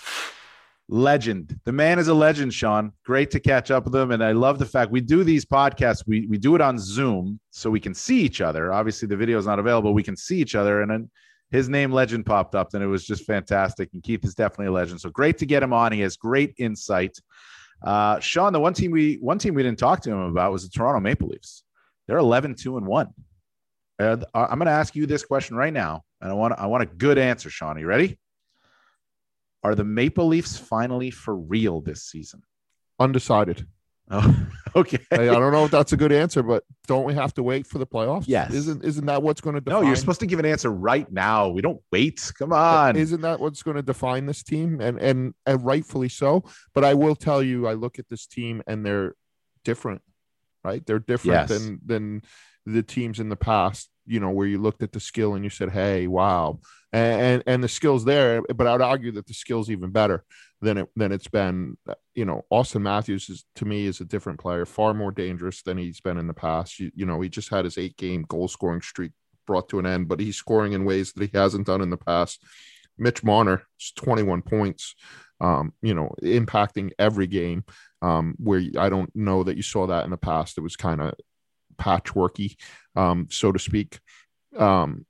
Legend. The man is a legend, Sean. Great to catch up with him. And I love the fact we do these podcasts. We, we do it on Zoom so we can see each other. Obviously the video is not available. We can see each other. And then his name Legend popped up and it was just fantastic. And Keith is definitely a legend. So great to get him on. He has great insight. Uh, Sean, the one team we one team we didn't talk to him about was the Toronto Maple Leafs. They're eleven two and one. Uh, I'm going to ask you this question right now, and I want I want a good answer, Sean. Are you ready? Are the Maple Leafs finally for real this season? Undecided. Oh, okay. I, I don't know if that's a good answer, but don't we have to wait for the playoffs? Yes. Isn't isn't that what's going to define? No, you're supposed to give an answer right now. We don't wait. Come on. Isn't that what's going to define this team? And and and rightfully so. But I will tell you, I look at this team and they're different, right? They're different yes. than than the teams in the past, you know, where you looked at the skill and you said, hey, wow. And and, and the skill's there, but I would argue that the skill's even better than it than it's been. You know, Austin Matthews is, to me, is a different player, far more dangerous than he's been in the past. You, you know, he just had his eight game goal scoring streak brought to an end, but he's scoring in ways that he hasn't done in the past. Mitch Marner is twenty-one points, um, you know, impacting every game, um, where I don't know that you saw that in the past. It was kind of patchworky, um, so to speak. Um,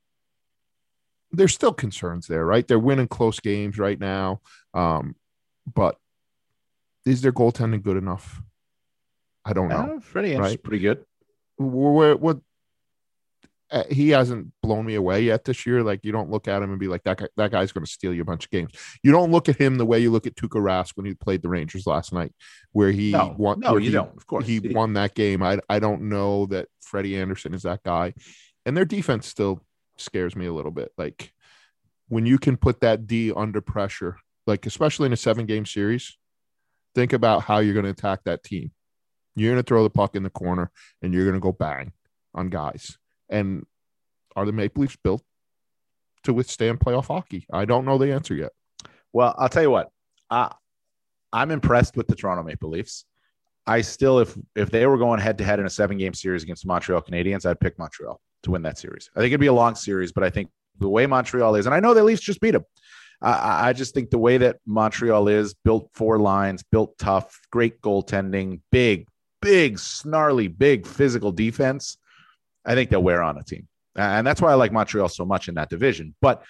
there's still concerns there, right? They're winning close games right now. Um, but is their goaltending good enough? I don't know. Uh, Freddie Anderson's right? pretty good. What, what uh, he hasn't blown me away yet this year. Like, you don't look at him and be like, that guy, that guy's going to steal you a bunch of games. You don't look at him the way you look at Tuukka Rask when he played the Rangers last night, where he no, won. No, you he, don't. Of course, he won that game. I I don't know that Freddie Anderson is that guy, and their defense still scares me a little bit. Like, when you can put that D under pressure, like especially in a seven game series, think about how you're going to attack that team. You're going to throw the puck in the corner and you're going to go bang on guys. And are the Maple Leafs built to withstand playoff hockey? I don't know the answer yet. Well, I'll tell you what, uh, I'm impressed with the Toronto Maple Leafs. I still, if if they were going head to head in a seven game series against Montreal Canadiens, I'd pick Montreal to win that series. I think it'd be a long series, but I think the way Montreal is, and I know the Leafs just beat them. I, I just think the way that Montreal is built, four lines, built tough, great goaltending, big, big, snarly, big physical defense. I think they'll wear on a team. And that's why I like Montreal so much in that division. But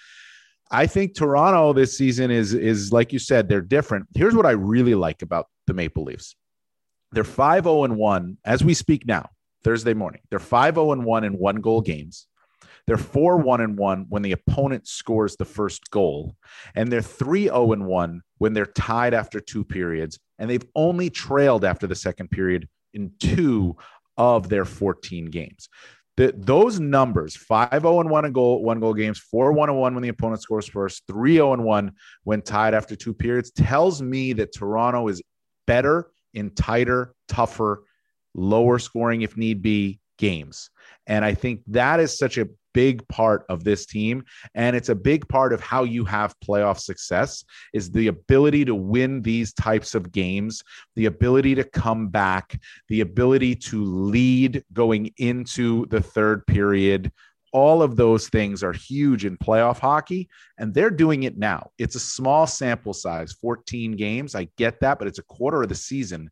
I think Toronto this season is, is like you said, they're different. Here's what I really like about the Maple Leafs. They're five oh and one as we speak now, Thursday morning. They're five oh and one in one goal games. They're four one and one when the opponent scores the first goal. And they're three oh and one when they're tied after two periods. And they've only trailed after the second period in two of their fourteen games. The, those numbers, five oh and one in goal, one goal games, four one and one when the opponent scores first, three oh and one when tied after two periods, tells me that Toronto is better in tighter, tougher, lower scoring, if need be, games. And I think that is such a big part of this team. And it's a big part of how you have playoff success, is the ability to win these types of games, the ability to come back, the ability to lead going into the third period. All of those things are huge in playoff hockey, and they're doing it now. It's a small sample size, fourteen games. I get that, but it's a quarter of the season.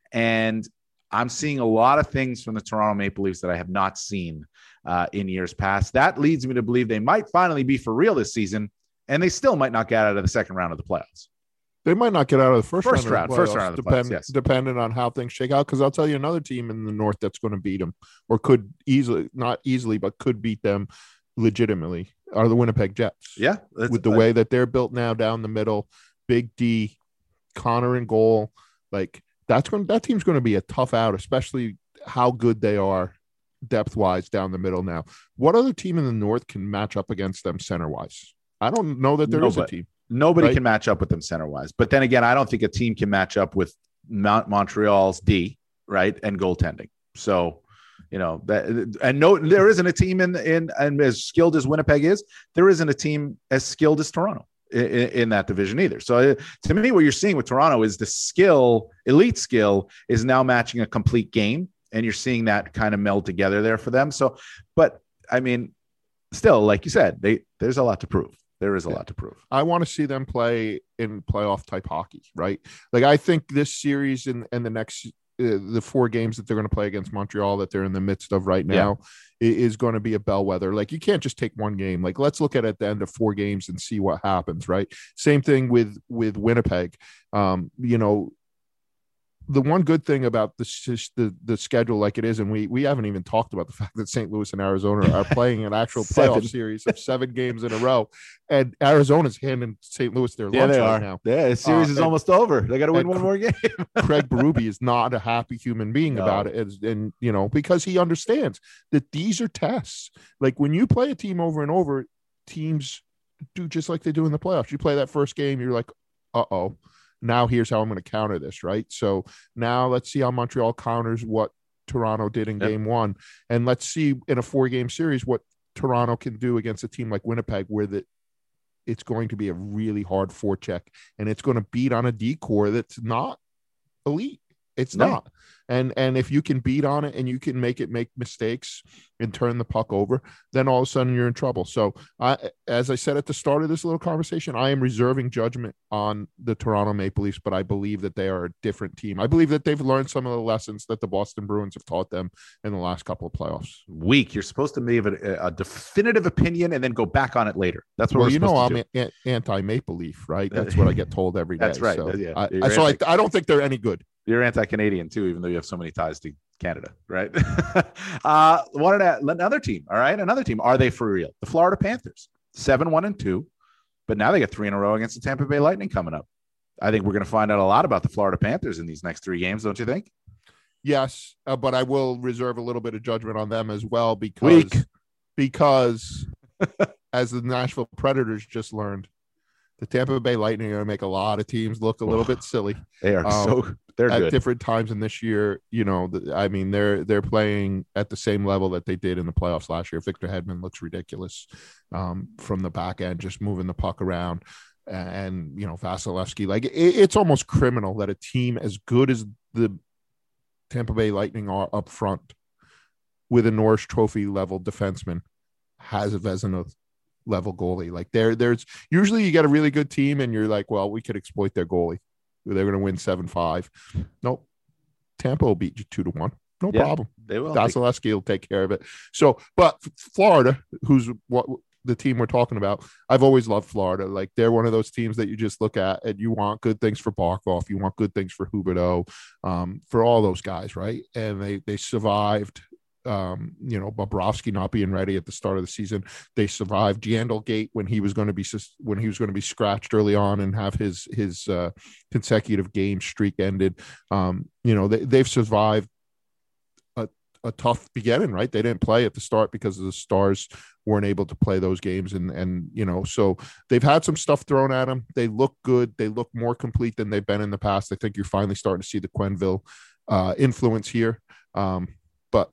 And I'm seeing a lot of things from the Toronto Maple Leafs that I have not seen uh, in years past. That leads me to believe they might finally be for real this season, and they still might not get out of the second round of the playoffs. They might not get out of the first, first round, round, first round of the depend, playoffs, yes. depending on how things shake out. Because I'll tell you another team in the North that's going to beat them, or could easily, not easily, but could beat them legitimately, are the Winnipeg Jets. Yeah, with the way that they're built now down the middle, Big D, Connor in goal, like that's going. That team's going to be a tough out, especially how good they are depth wise down the middle now. What other team in the North can match up against them center wise? I don't know that there Nobody. is a team. Nobody right? can match up with them center wise. But then again, I don't think a team can match up with Mount Montreal's D, right, and goaltending. So, you know, that, and no, there isn't a team in in and as skilled as Winnipeg is, there isn't a team as skilled as Toronto in, in that division either. So, to me, what you're seeing with Toronto is the skill, elite skill, is now matching a complete game, and you're seeing that kind of meld together there for them. So, but I mean, still, like you said, they there's a lot to prove. There is a yeah. lot to prove. I want to see them play in playoff type hockey, right? Like, I think this series and, and the next, uh, the four games that they're going to play against Montreal that they're in the midst of right now yeah. is going to be a bellwether. Like, you can't just take one game. Like, let's look at it at the end of four games and see what happens, right? Same thing with, with Winnipeg. Um, you know, the one good thing about the, the the schedule like it is, and we we haven't even talked about the fact that Saint Louis and Arizona are playing an actual playoff series of seven games in a row, and Arizona's handing Saint Louis their Yeah, lunch they right are. now. Yeah, the series Uh, is and- almost over. They got to win and one more game. Craig Berube is not a happy human being No. about it, and, and you know, because he understands that these are tests. Like when you play a team over and over, teams do just like they do in the playoffs. You play that first game, you're like, uh oh. Now here's how I'm going to counter this, right? So now let's see how Montreal counters what Toronto did in Yep. game one. And let's see in a four-game series what Toronto can do against a team like Winnipeg, where the, it's going to be a really hard forecheck, and it's going to beat on a D-core that's not elite. It's No. not. And and if you can beat on it and you can make it make mistakes and turn the puck over, then all of a sudden you're in trouble. So I, as I said at the start of this little conversation, I am reserving judgment on the Toronto Maple Leafs, but I believe that they are a different team. I believe that they've learned some of the lessons that the Boston Bruins have taught them in the last couple of playoffs. Week. You're supposed to give a, a definitive opinion and then go back on it later. That's what Well, we're you know, supposed I'm to do. a- anti-Maple Leaf, right? That's what I get told every day. That's right. So, Yeah. I, You're I, so I, anti- I don't think they're any good. You're anti-Canadian too, even though you have so many ties to Canada, right? uh, one another team. All right, another team. Are they for real? The Florida Panthers, seven one and two, but now they got three in a row against the Tampa Bay Lightning coming up. I think we're going to find out a lot about the Florida Panthers in these next three games, don't you think? Yes, uh, but I will reserve a little bit of judgment on them as well because Weak. because as the Nashville Predators just learned, the Tampa Bay Lightning are going to make a lot of teams look a little bit silly. They are Um, so they're at good. different times in this year. You know, the, I mean, they're they're playing at the same level that they did in the playoffs last year. Victor Hedman looks ridiculous um, from the back end, just moving the puck around. And, you know, Vasilevsky, like it, it's almost criminal that a team as good as the Tampa Bay Lightning are up front with a Norris Trophy level defenseman has a Vezina level goalie. Like there, there's usually you get a really good team and you're like, well, we could exploit their goalie. They're going to win seven five. Nope. Tampa will beat you two to one. No Yeah, problem. They will. Vasilevsky will take care of it. So, but Florida, who's what the team we're talking about, I've always loved Florida. Like they're one of those teams that you just look at and you want good things for Barkov. You want good things for Huberdeau, um, for all those guys, right? And they they survived. Um, you know, Bobrovsky not being ready at the start of the season. They survived Jandal Gate when he was going to be when he was going to be scratched early on and have his his uh, consecutive game streak ended. Um, you know, they they've survived a, a tough beginning, right? They didn't play at the start because the Stars weren't able to play those games, and and you know, so they've had some stuff thrown at them. They look good. They look more complete than they've been in the past. I think you're finally starting to see the Quenneville uh, influence here. Um, but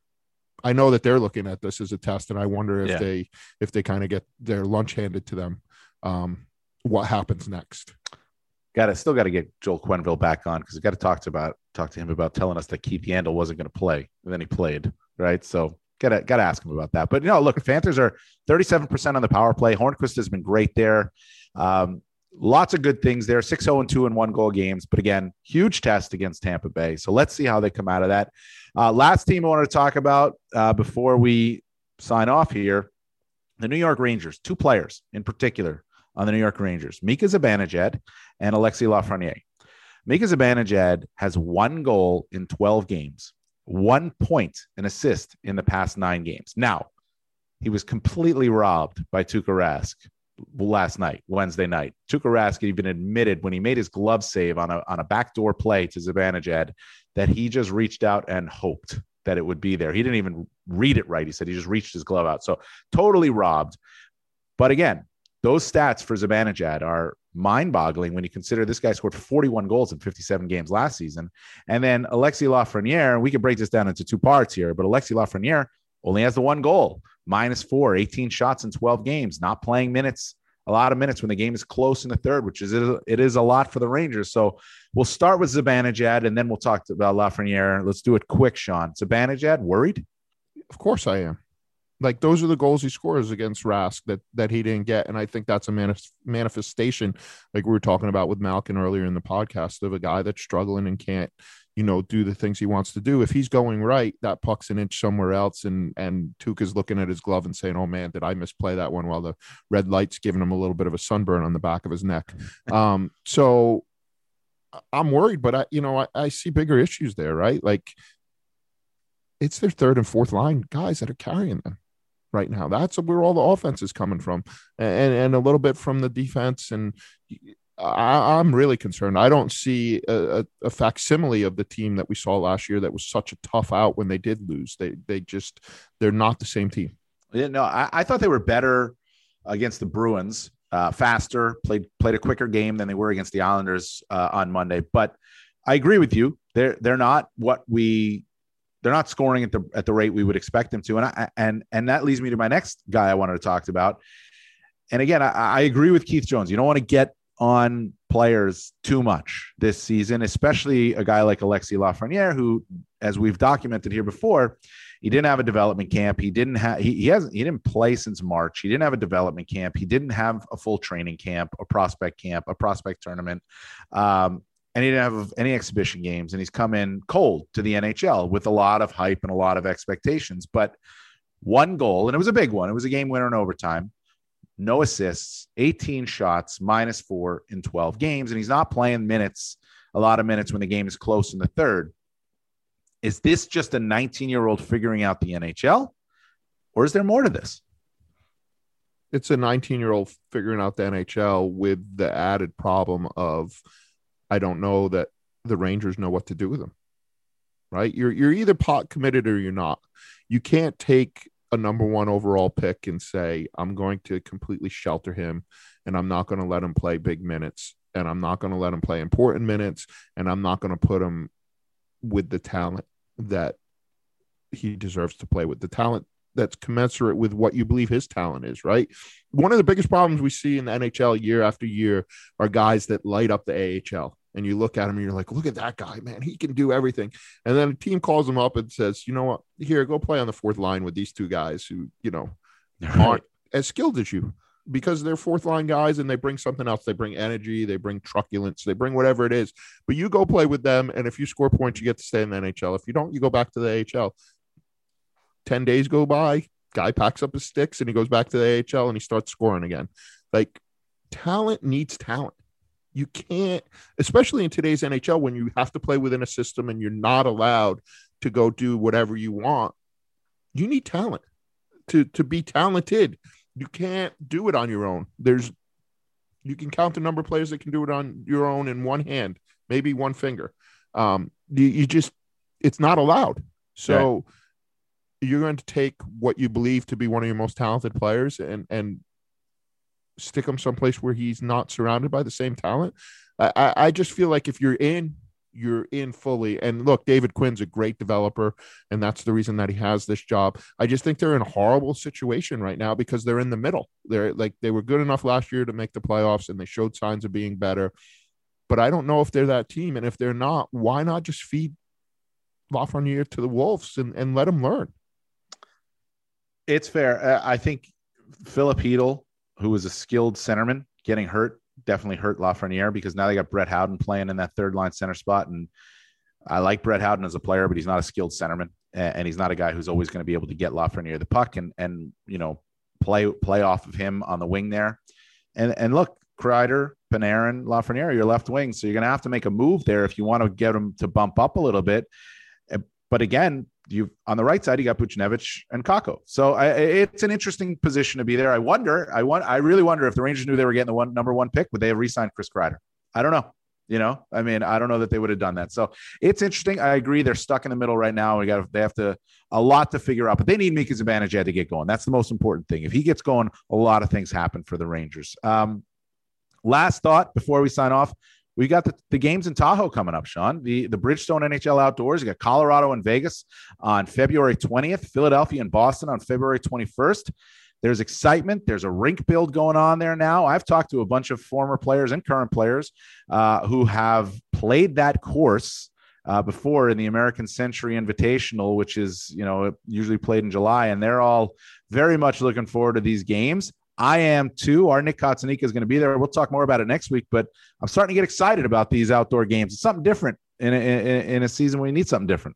I know that they're looking at this as a test, and I wonder if Yeah. they if they kind of get their lunch handed to them, um, what happens next. Got to still got to get Joel Quenneville back on because we got to talk to about talk to him about telling us that Keith Yandel wasn't going to play, and then he played, right? So gotta gotta ask him about that. But you know, look, Panthers are thirty-seven percent on the power play. Hornquist has been great there. Um, lots of good things there. six oh and two and one goal games, but again, huge test against Tampa Bay. So let's see how they come out of that. Uh, last team I wanted to talk about uh, before we sign off here, the New York Rangers. Two players in particular on the New York Rangers, Mika Zibanejad and Alexis Lafreniere. Mika Zibanejad has one goal in twelve games, one point, an assist in the past nine games. Now, he was completely robbed by Tuukka Rask last night, Wednesday night. Tuukka Rask had even admitted when he made his glove save on a, on a backdoor play to Zibanejad that he just reached out and hoped that it would be there. He didn't even read it right. He said he just reached his glove out. So totally robbed. But again, those stats for Zibanejad are mind-boggling when you consider this guy scored forty-one goals in fifty-seven games last season. And then Alexis Lafreniere, we can break this down into two parts here, but Alexis Lafreniere only has the one goal, minus four, eighteen shots in twelve games, not playing minutes, a lot of minutes when the game is close in the third, which is it is a lot for the Rangers. So we'll start with Zibanejad, and then we'll talk about Lafreniere. Let's do it quick, Sean. Zibanejad, worried? Of course I am. Like those are the goals he scores against Rask that that he didn't get, and I think that's a manif- manifestation, like we were talking about with Malkin earlier in the podcast, of a guy that's struggling and can't, you know, do the things he wants to do. If he's going right, that puck's an inch somewhere else, and and Tuukka's looking at his glove and saying, "Oh man, did I misplay that one?" While the red light's giving him a little bit of a sunburn on the back of his neck. Um, so I'm worried, but I, you know, I, I see bigger issues there, right? Like it's their third and fourth line guys that are carrying them right now. That's where all the offense is coming from, and and a little bit from the defense. And I, I'm really concerned. I don't see a, a, a facsimile of the team that we saw last year that was such a tough out when they did lose. They they just they're not the same team. Yeah, no, I, I thought they were better against the Bruins, uh, faster, played played a quicker game than they were against the Islanders uh, on Monday. But I agree with you. They're they're not what we they're not scoring at the at the rate we would expect them to. And I and and that leads me to my next guy I wanted to talk about. And again, I, I agree with Keith Jones. You don't want to get on players too much this season, especially a guy like Alexis Lafreniere, who, as we've documented here before, he didn't have a development camp. He didn't have, he, he hasn't, he didn't play since March. He didn't have a development camp. He didn't have a full training camp, a prospect camp, a prospect tournament. Um, and he didn't have any exhibition games. And he's come in cold to the N H L with a lot of hype and a lot of expectations. But one goal, and it was a big one. It was a game winner in overtime. No assists, eighteen shots, minus four in twelve games. And he's not playing minutes, a lot of minutes when the game is close in the third. Is this just a nineteen-year-old figuring out the N H L, or is there more to this? It's a nineteen-year-old figuring out the N H L with the added problem of, I don't know that the Rangers know what to do with him, right? You're, you're either pot committed or you're not. You can't take a number one overall pick and say, I'm going to completely shelter him and I'm not going to let him play big minutes and I'm not going to let him play important minutes and I'm not going to put him with the talent that he deserves to play with, the talent that's commensurate with what you believe his talent is, right? One of the biggest problems we see in the N H L year after year are guys that light up the A H L. And you look at him and you're like, look at that guy, man, he can do everything. And then a team calls him up and says, you know what, here, go play on the fourth line with these two guys who, you know, aren't as skilled as you, because they're fourth line guys and they bring something else. They bring energy, they bring truculence, they bring whatever it is. But you go play with them, and if you score points, you get to stay in the N H L. If you don't, you go back to the A H L. ten days go by, guy packs up his sticks and he goes back to the A H L and he starts scoring again. Like, talent needs talent. You can't, especially in today's N H L, when you have to play within a system and you're not allowed to go do whatever you want. You need talent to, to be talented. You can't do it on your own. There's, you can count the number of players that can do it on your own in one hand, maybe one finger. Um, you, you just, it's not allowed. So yeah. You're going to take what you believe to be one of your most talented players and, and, stick him someplace where he's not surrounded by the same talent. I, I just feel like if you're in, you're in fully. And look, David Quinn's a great developer, and that's the reason that he has this job. I just think they're in a horrible situation right now because they're in the middle. They're like, they were good enough last year to make the playoffs, and they showed signs of being better. But I don't know if they're that team. And if they're not, why not just feed Lafreniere to the Wolves and, and let him learn? It's fair. Uh, I think Philip Hedl, who was a skilled centerman, getting hurt definitely hurt Lafreniere, because now they got Brett Howden playing in that third line center spot. And I like Brett Howden as a player, but he's not a skilled centerman, and he's not a guy who's always going to be able to get Lafreniere the puck and, and, you know, play, play off of him on the wing there. And, and look, Kreider, Panarin, Lafreniere, your left wing. So you're going to have to make a move there if you want to get him to bump up a little bit. But again, you on the right side, you got Buchnevich and Kakko. So I, it's an interesting position to be there. I wonder, I want, I really wonder if the Rangers knew they were getting the one number one pick, would they have re-signed Chris Kreider? I don't know. You know, I mean, I don't know that they would have done that. So it's interesting. I agree. They're stuck in the middle right now. We got, they have to, a lot to figure out, but they need Mika Zibanejad to get going. That's the most important thing. If he gets going, a lot of things happen for the Rangers. Um, last thought before we sign off. We got the, the games in Tahoe coming up, Sean. The, the Bridgestone N H L Outdoors. You got Colorado and Vegas on February twentieth, Philadelphia and Boston on February twenty-first. There's excitement. There's a rink build going on there now. I've talked to a bunch of former players and current players uh, who have played that course uh, before in the American Century Invitational, which is, you know, usually played in July, and they're all very much looking forward to these games. I am too. Our Nick Kotzanika is going to be there. We'll talk more about it next week, but I'm starting to get excited about these outdoor games. It's something different in a, in, in a season where you need something different.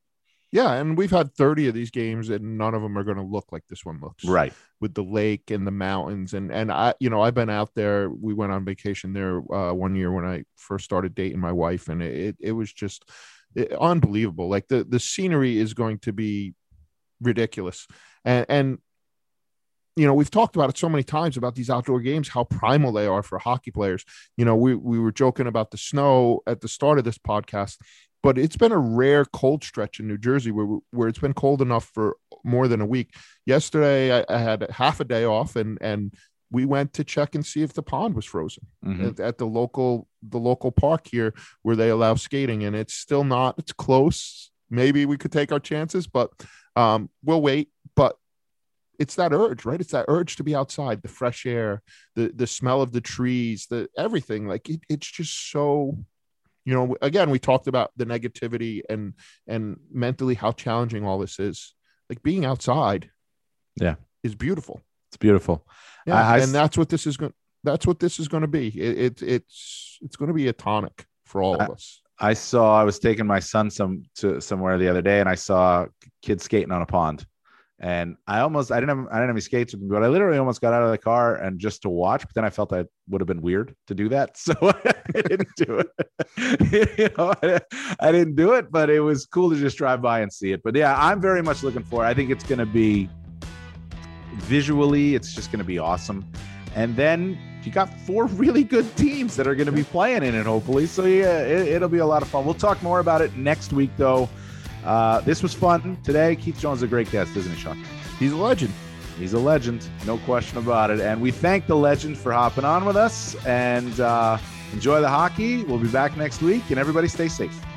Yeah, and we've had thirty of these games, and none of them are going to look like this one looks. Right. With the lake and the mountains, and and I, you know, I've been out there. We went on vacation there uh, one year when I first started dating my wife, and it it was just it, unbelievable. Like the the scenery is going to be ridiculous, and and you know, we've talked about it so many times about these outdoor games, how primal they are for hockey players. You know, we we were joking about the snow at the start of this podcast. But it's been a rare cold stretch in New Jersey where where it's been cold enough for more than a week. Yesterday, I, I had half a day off, and and we went to check and see if the pond was frozen mm-hmm. at, at the local the local park here where they allow skating, and it's still not. It's close. Maybe we could take our chances, but um, we'll wait. But it's that urge, right? It's that urge to be outside, the fresh air, the the smell of the trees, the everything. Like it, it's just so. You know, again, we talked about the negativity and and mentally how challenging all this is. Like being outside, yeah, is beautiful. It's beautiful. Yeah, I, I, and that's what this is going. That's what this is going to be. It, it it's it's going to be a tonic for all I, of us. I saw. I was taking my son some to somewhere the other day, and I saw kids skating on a pond. And I almost, I didn't have, I didn't have any skates with me, but I literally almost got out of the car and just to watch, but then I felt that would have been weird to do that. So I didn't do it. you know, I, I didn't do it, but it was cool to just drive by and see it. But yeah, I'm very much looking for it. I think it's going to be visually, it's just going to be awesome. And then you got four really good teams that are going to be playing in it, hopefully. So yeah, it, it'll be a lot of fun. We'll talk more about it next week though. Uh, this was fun today. Keith Jones is a great guest, isn't he, Sean? He's a legend. He's a legend. No question about it. And we thank the legend for hopping on with us and uh, enjoy the hockey. We'll be back next week and everybody stay safe.